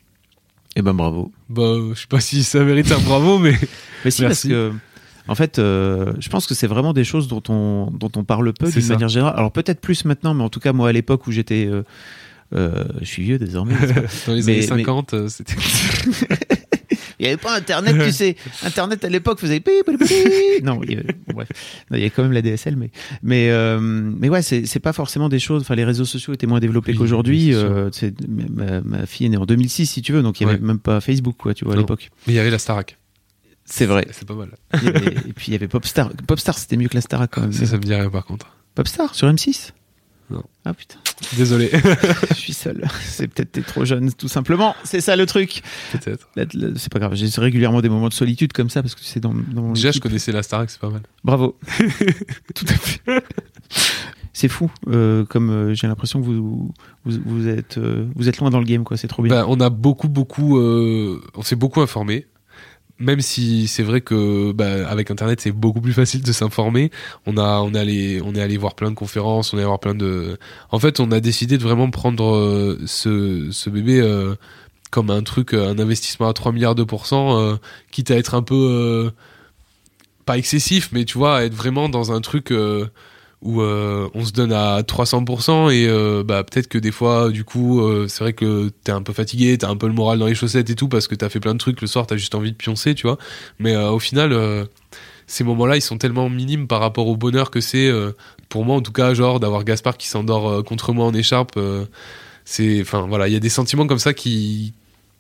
Eh ben bravo. Bah je sais pas si ça mérite un bravo mais mais si parce que en fait, euh, je pense que c'est vraiment des choses dont on dont on parle peu d'une manière générale. Alors peut-être plus maintenant, mais en tout cas moi à l'époque où j'étais, euh, euh, je suis vieux désormais. Dans les mais, années cinquante, mais... euh, c'était. Il n'y avait pas Internet, tu sais. Internet à l'époque faisait. Non, il y avait... bon, bref, non, il y avait quand même la D S L, mais mais euh, mais ouais, c'est c'est pas forcément des choses. Enfin, les réseaux sociaux étaient moins développés oui, qu'aujourd'hui. Euh, c'est... Ma, ma fille est née en deux mille six, si tu veux, donc il y avait ouais. même pas Facebook, quoi, tu vois, non. à l'époque. Mais il y avait la Starac. C'est vrai. C'est pas mal. Il y avait... Et puis il y avait Popstar. Popstar, c'était mieux que la Starac quand même. Ça, ça me dit rien par contre. Popstar sur M six. Non. Ah putain. Désolé. Je suis seul. C'est peut-être t'es trop jeune, tout simplement. C'est ça le truc. Peut-être. Là, là, c'est pas grave. J'ai régulièrement des moments de solitude comme ça parce que c'est dans, dans mon Déjà, équipe. Je connaissais la Starac, c'est pas mal. Bravo. Tout à fait. C'est fou. Euh, comme euh, j'ai l'impression que vous vous, vous êtes euh, vous êtes loin dans le game, quoi. C'est trop bien. Bah, on a beaucoup beaucoup. Euh, on s'est beaucoup informé. Même si c'est vrai que bah, avec Internet c'est beaucoup plus facile de s'informer, on a on est allé on est allé voir plein de conférences, on est allé voir plein de. En fait, on a décidé de vraiment prendre euh, ce ce bébé euh, comme un truc, un investissement à trois milliards de pourcents, euh, quitte à être un peu euh, pas excessif, mais tu vois, à être vraiment dans un truc. Euh, où euh, on se donne à trois cents pour cent et euh, bah peut-être que des fois du coup euh, c'est vrai que t'es un peu fatigué, t'as un peu le moral dans les chaussettes et tout parce que t'as fait plein de trucs le soir, t'as juste envie de pioncer, tu vois, mais euh, au final euh, ces moments-là ils sont tellement minimes par rapport au bonheur que c'est euh, pour moi en tout cas, genre d'avoir Gaspard qui s'endort euh, contre moi en écharpe, euh, c'est enfin voilà, il y a des sentiments comme ça qui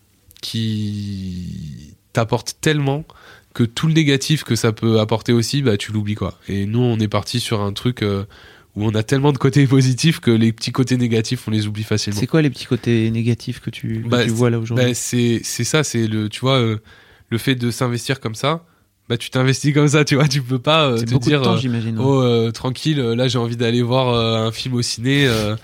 qui t'apportent tellement que tout le négatif que ça peut apporter aussi, bah tu l'oublies quoi. Et nous on est parti sur un truc euh, où on a tellement de côtés positifs que les petits côtés négatifs on les oublie facilement. C'est quoi les petits côtés négatifs que tu, que bah, tu vois là aujourd'hui? Bah c'est c'est ça, c'est le tu vois euh, le fait de s'investir comme ça. Bah tu t'investis comme ça, tu vois, tu peux pas euh, c'est te beaucoup dire de temps, euh, j'imagine. oh euh, tranquille, là j'ai envie d'aller voir euh, un film au ciné. Euh,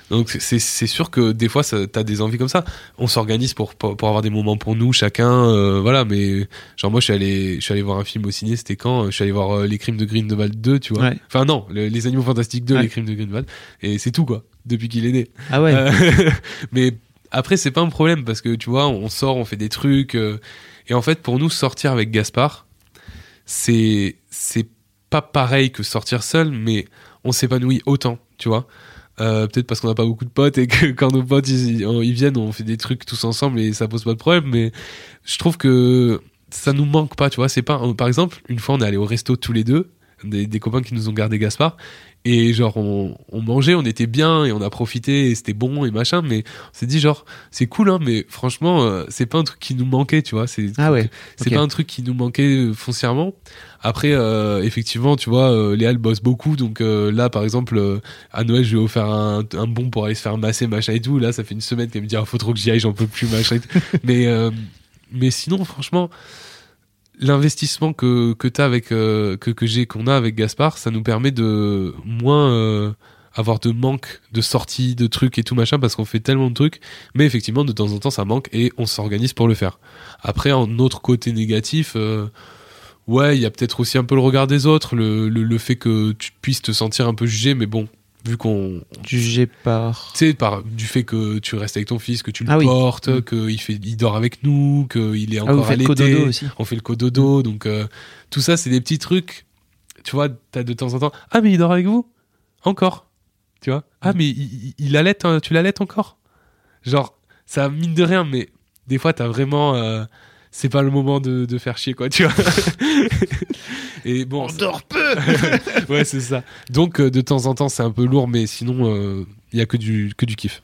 Donc c'est c'est sûr que des fois ça, t'as des envies comme ça. On s'organise pour pour, pour avoir des moments pour nous chacun, euh, voilà. Mais genre moi je suis allé je suis allé voir un film au ciné. C'était quand je suis allé voir euh, Les Crimes de Grindelwald deux, tu vois. Ouais. Enfin non, le, Les Animaux Fantastiques deux, ouais. Les Crimes de Grindelwald. Et c'est tout quoi. Depuis qu'il est né. Ah ouais. Euh, mais après c'est pas un problème parce que tu vois on sort, on fait des trucs. Euh, et en fait pour nous sortir avec Gaspard, c'est c'est pas pareil que sortir seul, mais on s'épanouit autant, tu vois. Euh, peut-être parce qu'on n'a pas beaucoup de potes et que quand nos potes ils, ils viennent, on fait des trucs tous ensemble et ça pose pas de problème. Mais je trouve que ça nous manque pas, tu vois. C'est pas, par exemple, une fois on est allé au resto tous les deux, des, des copains qui nous ont gardé Gaspard. Et genre on, on mangeait, on était bien et on a profité et c'était bon et machin, mais on s'est dit genre c'est cool hein, mais franchement euh, c'est pas un truc qui nous manquait, tu vois, c'est ah ouais, c'est okay. pas un truc qui nous manquait euh, foncièrement. Après euh, effectivement tu vois euh, Léa elle bosse beaucoup, donc euh, là par exemple euh, à Noël je lui ai offert un, un bon pour aller se faire masser machin et tout. Là ça fait une semaine qu'elle me dit ah, faut trop que j'y aille, j'en peux plus machin et tout. mais euh, mais sinon franchement l'investissement que que t'as avec euh, que que j'ai qu'on a avec Gaspard, ça nous permet de moins euh, avoir de manque de sorties, de trucs et tout machin parce qu'on fait tellement de trucs. Mais effectivement, de temps en temps, ça manque et on s'organise pour le faire. Après, en autre côté négatif, euh, ouais, il y a peut-être aussi un peu le regard des autres, le le, le fait que tu puisses te sentir un peu jugé, mais bon. Vu qu'on jugé par tu sais par du fait que tu restes avec ton fils, que tu le ah portes, oui. qu'il fait il dort avec nous, qu'il est encore ah, allaité, aussi. On fait le cododo, donc euh, tout ça c'est des petits trucs, tu vois, t'as de temps en temps ah mais il dort avec vous encore, tu vois, ah mais il, il allaite, hein, tu l'allaites encore, genre ça mine de rien, mais des fois t'as vraiment euh, c'est pas le moment de, de faire chier quoi, tu vois. Et bon, on ça... dort peu. Ouais, c'est ça. Donc euh, de temps en temps, c'est un peu lourd, mais sinon, il euh, y a que du que du kiff.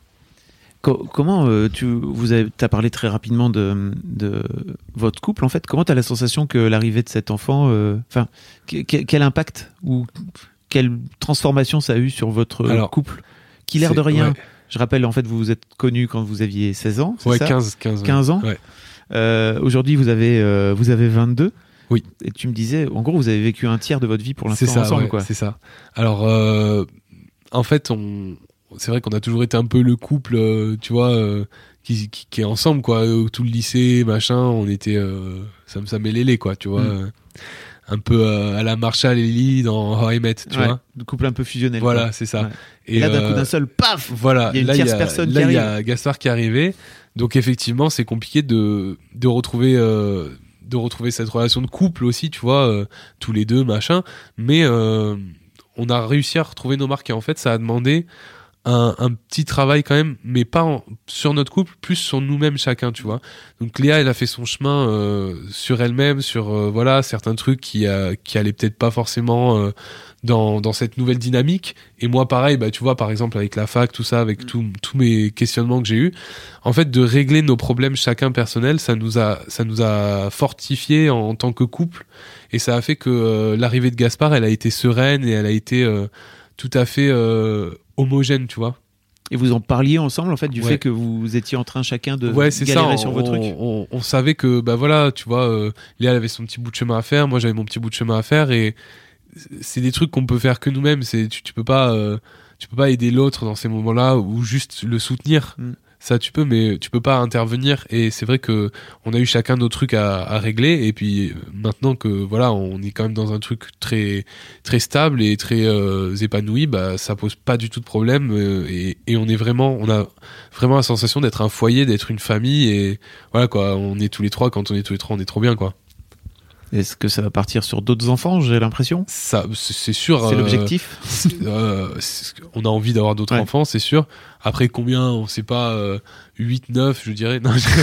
Co- comment euh, tu vous avez t'as parlé très rapidement de de votre couple en fait. Comment t'as la sensation que l'arrivée de cet enfant, enfin, euh, que, quel impact ou quelle transformation ça a eu sur votre Alors, couple, qui l'air de rien. Ouais. Je rappelle en fait, vous vous êtes connus quand vous aviez seize ans, c'est ouais, ça quinze, quinze, quinze ans. Ouais. Euh, aujourd'hui, vous avez euh, vous avez vingt-deux. Oui. Et tu me disais, en gros, vous avez vécu un tiers de votre vie pour l'instant c'est ça, ensemble, ouais, quoi. C'est ça. Alors, euh, en fait, on, c'est vrai qu'on a toujours été un peu le couple, euh, tu vois, euh, qui, qui, qui est ensemble, quoi. Euh, tout le lycée, machin, on était, euh, ça me ça mêlait, quoi, tu vois. Mm. Euh, un peu euh, à la Marshall et Lily dans How I Met, tu ouais, vois. Le couple un peu fusionnel. Voilà, quoi. c'est ça. Ouais. Et, et là, d'un coup, euh, d'un seul, paf, voilà, il y a une là, tierce y a, personne là, qui arrive. Là, il y a Gaspard qui est arrivé. Donc, effectivement, c'est compliqué de, de retrouver, euh, de retrouver cette relation de couple aussi, tu vois, euh, tous les deux, machin. Mais euh, on a réussi à retrouver nos marques et en fait, ça a demandé un, un petit travail quand même, mais pas en, sur notre couple, plus sur nous-mêmes chacun, tu vois. Donc Léa, elle a fait son chemin euh, sur elle-même, sur euh, voilà certains trucs qui a, qui allaient peut-être pas forcément euh, dans dans cette nouvelle dynamique. Et moi, pareil, bah tu vois, par exemple avec la fac, tout ça, avec tous tous mes questionnements que j'ai eus, en fait, de régler nos problèmes chacun personnels, ça nous a ça nous a fortifié en, en tant que couple, et ça a fait que euh, l'arrivée de Gaspard, elle a été sereine et elle a été euh, tout à fait euh, homogène, tu vois. Et vous en parliez ensemble, en fait, du ouais. fait que vous étiez en train chacun de ouais, c'est galérer ça, sur on, vos trucs. On, on, on savait que, bah voilà, tu vois, euh, Léa elle avait son petit bout de chemin à faire, moi j'avais mon petit bout de chemin à faire, et c'est des trucs qu'on peut faire que nous-mêmes. C'est tu, tu peux pas, euh, tu peux pas aider l'autre dans ces moments-là ou juste le soutenir. Mm. Ça, tu peux, mais tu peux pas intervenir. Et c'est vrai que on a eu chacun nos trucs à, à régler. Et puis maintenant que voilà, on est quand même dans un truc très très stable et très euh, épanoui, bah ça pose pas du tout de problème. Euh, et, et on est vraiment, on a vraiment la sensation d'être un foyer, d'être une famille. Et voilà quoi, on est tous les trois. Quand on est tous les trois, on est trop bien quoi. Est-ce que ça va partir sur d'autres enfants, j'ai l'impression ? Ça, c'est sûr. C'est euh, l'objectif. c'est, euh, c'est, on a envie d'avoir d'autres ouais. enfants, c'est sûr. Après, combien, on sait pas, euh, huit, neuf, je dirais. Non, je...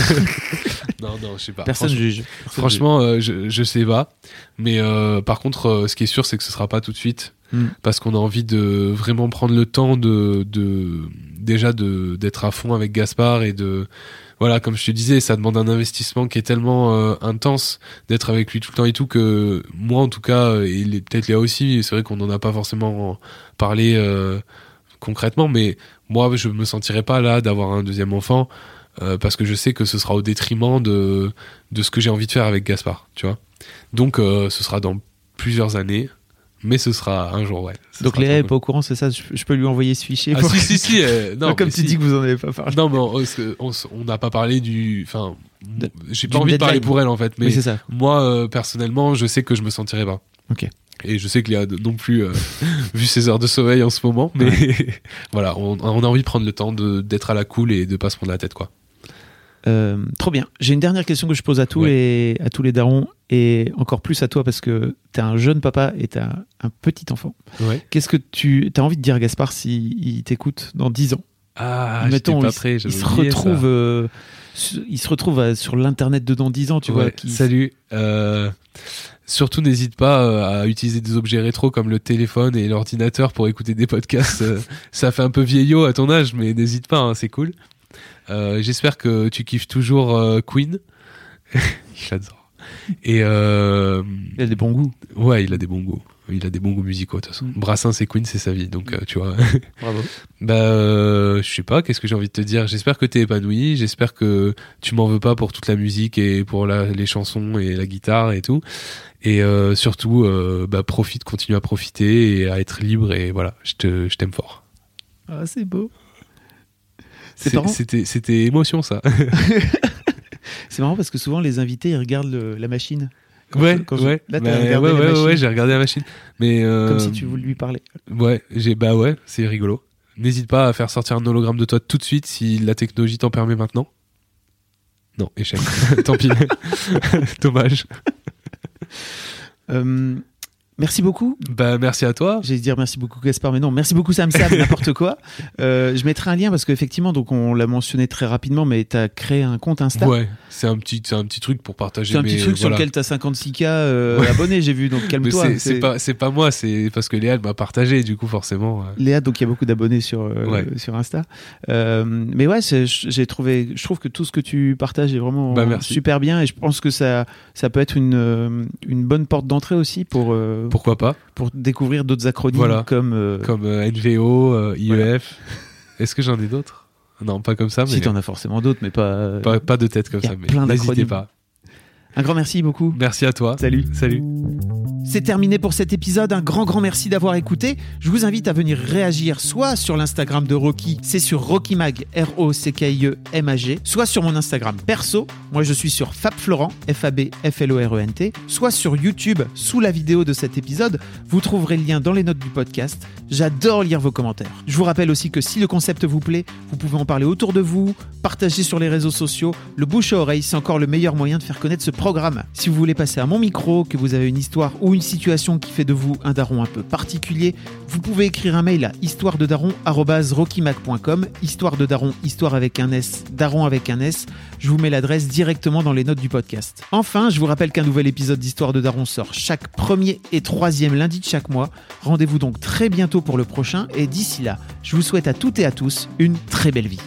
non, non, je sais pas. Personne franchement, juge. Personne franchement, juge. Euh, je, je sais pas. Mais euh, par contre, euh, ce qui est sûr, c'est que ce sera pas tout de suite. Mm. Parce qu'on a envie de vraiment prendre le temps de, de déjà de, d'être à fond avec Gaspard et de... Voilà, comme je te disais, ça demande un investissement qui est tellement euh, intense d'être avec lui tout le temps et tout que moi, en tout cas, et les, peut-être Léa aussi, c'est vrai qu'on n'en a pas forcément parlé euh, concrètement, mais moi, je me sentirais pas là d'avoir un deuxième enfant euh, parce que je sais que ce sera au détriment de, de ce que j'ai envie de faire avec Gaspard, tu vois. Donc, euh, ce sera dans plusieurs années, Mais ce sera un jour, ouais. Ce Donc sera Léa est trop pas au courant, c'est ça? Je, je peux lui envoyer ce fichier? cool. Ah pour- si, si, si. euh, non, Comme mais tu si. dis que vous en avez pas parlé. Non, mais on parce que on s- on n'a pas parlé du... Enfin, De- j'ai pas d'une envie de parler deadline. pour elle, en fait. Mais Oui, c'est ça. moi, euh, personnellement, je sais que je me sentirai pas. Ok. Et je sais que Léa non plus, euh, vu ses heures de sommeil en ce moment. Mais voilà, on, on a envie de prendre le temps de, d'être à la cool et de pas se prendre la tête, quoi. Euh, trop bien. J'ai une dernière question que je pose à tous, les, à tous les darons et encore plus à toi parce que t'es un jeune papa et t'as un petit enfant. Ouais. Qu'est-ce que tu as envie de dire à Gaspard s'il t'écoute dans dix ans? Ah, Mettons, j'étais pas il, prêt, il j'avais se oublié ça. retrouve, euh, su- il se retrouve euh, sur l'internet de dans dix ans, tu Ouais, vois. Qui... Salut. Euh, surtout, n'hésite pas euh, à utiliser des objets rétro comme le téléphone et l'ordinateur pour écouter des podcasts. Euh, ça fait un peu vieillot à ton âge, mais n'hésite pas, hein, c'est cool. Euh, j'espère que tu kiffes toujours euh, Queen. J'adore. Et euh, Il a des bons goûts. ouais, il a des bons goûts. Il a des bons goûts musicaux, de toute façon. Mm. Brassens et Queen, c'est sa vie, donc euh, tu vois. Bravo. Bah, euh, je sais pas, qu'est-ce que j'ai envie de te dire. J'espère que t'es épanoui, j'espère que tu m'en veux pas pour toute la musique et pour la, les chansons et la guitare et tout. Et euh, surtout, euh, bah, profite, continue à profiter et à être libre et voilà, je te, je t'aime fort. Ah, c'est beau. C'est C'est- marrant. C'était, c'était émotion, ça. C'est marrant parce que souvent les invités ils regardent le- la machine. Quand ouais, je- quand je- ouais. Là, t'as Bah, regardé ouais, la ouais, machine ouais, j'ai regardé la machine. Mais euh, comme si tu voulais lui parler. ouais, j'ai, bah ouais, c'est rigolo. N'hésite pas à faire sortir un hologramme de toi tout de suite si la technologie t'en permet maintenant. Non, échec. Tant pis. Dommage. Euh, merci beaucoup. Bah, merci à toi. J'allais dire merci beaucoup Gaspard, mais non, merci beaucoup Sam Sam, n'importe quoi. Euh, je mettrai un lien parce qu'effectivement, donc on l'a mentionné très rapidement, mais tu as créé un compte Insta. Ouais, c'est un petit, c'est un petit truc pour partager. C'est un petit mes- truc sur voilà. lequel tu as cinquante-six K euh, Ouais. abonnés, j'ai vu, donc Mais calme-toi. c'est, c'est pas, c'est pas moi, c'est parce que Léa elle m'a partagé, du coup forcément. euh, Léa, donc il y a beaucoup d'abonnés sur, euh, Ouais. sur Insta. Euh, mais ouais, c'est- j'ai trouvé, je trouve que tout ce que tu partages est vraiment Bah, merci. super bien et je pense que ça, ça peut être une, euh, une bonne porte d'entrée aussi pour, euh, Pourquoi pas? pour découvrir d'autres acronymes Voilà. comme. euh, Comme euh, N V O, euh, I E F. Voilà. Est-ce que j'en ai d'autres? Non, pas comme ça, mais Si t'en as forcément d'autres, mais pas. pas, pas de tête comme y a ça. Mais plein n'hésitez d'acronymes. pas. Un grand merci beaucoup. Merci à toi. Salut. Salut. C'est terminé pour cet épisode. Un grand, grand merci d'avoir écouté. Je vous invite à venir réagir soit sur l'Instagram de Rocky, c'est sur RockyMag, R O C K I E M A G, soit sur mon Instagram perso. Moi, je suis sur FabFlorent, F A B F L O R E N T, soit sur YouTube, sous la vidéo de cet épisode. Vous trouverez le lien dans les notes du podcast. J'adore lire vos commentaires. Je vous rappelle aussi que si le concept vous plaît, vous pouvez en parler autour de vous, partager sur les réseaux sociaux. Le bouche à oreille, c'est encore le meilleur moyen de faire connaître ce programme. Si vous voulez passer à mon micro, que vous avez une histoire ou une situation qui fait de vous un daron un peu particulier, vous pouvez écrire un mail à histoire de daron arobase rockymac point com. Histoire de daron, histoire avec un S, daron avec un S. Je vous mets l'adresse directement dans les notes du podcast. Enfin, je vous rappelle qu'un nouvel épisode d'Histoire de Daron sort chaque premier et troisième lundi de chaque mois. Rendez-vous donc très bientôt pour le prochain et d'ici là, je vous souhaite à toutes et à tous une très belle vie.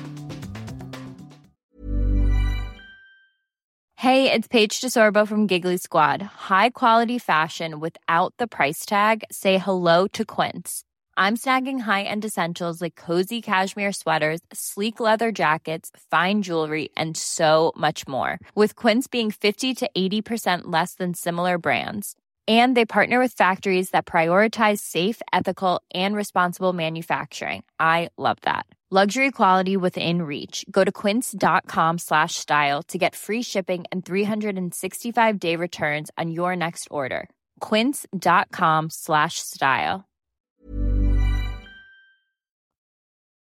Hey, it's Paige DeSorbo from Giggly Squad. High quality fashion without the price tag. Say hello to Quince. I'm snagging high-end essentials like cozy cashmere sweaters, sleek leather jackets, fine jewelry, and so much more. With Quince being fifty to eighty percent less than similar brands. And they partner with factories that prioritize safe, ethical, and responsible manufacturing. I love that. Luxury quality within reach. Go to quince.com slash style to get free shipping and three sixty-five day returns on your next order. Quince.com slash style.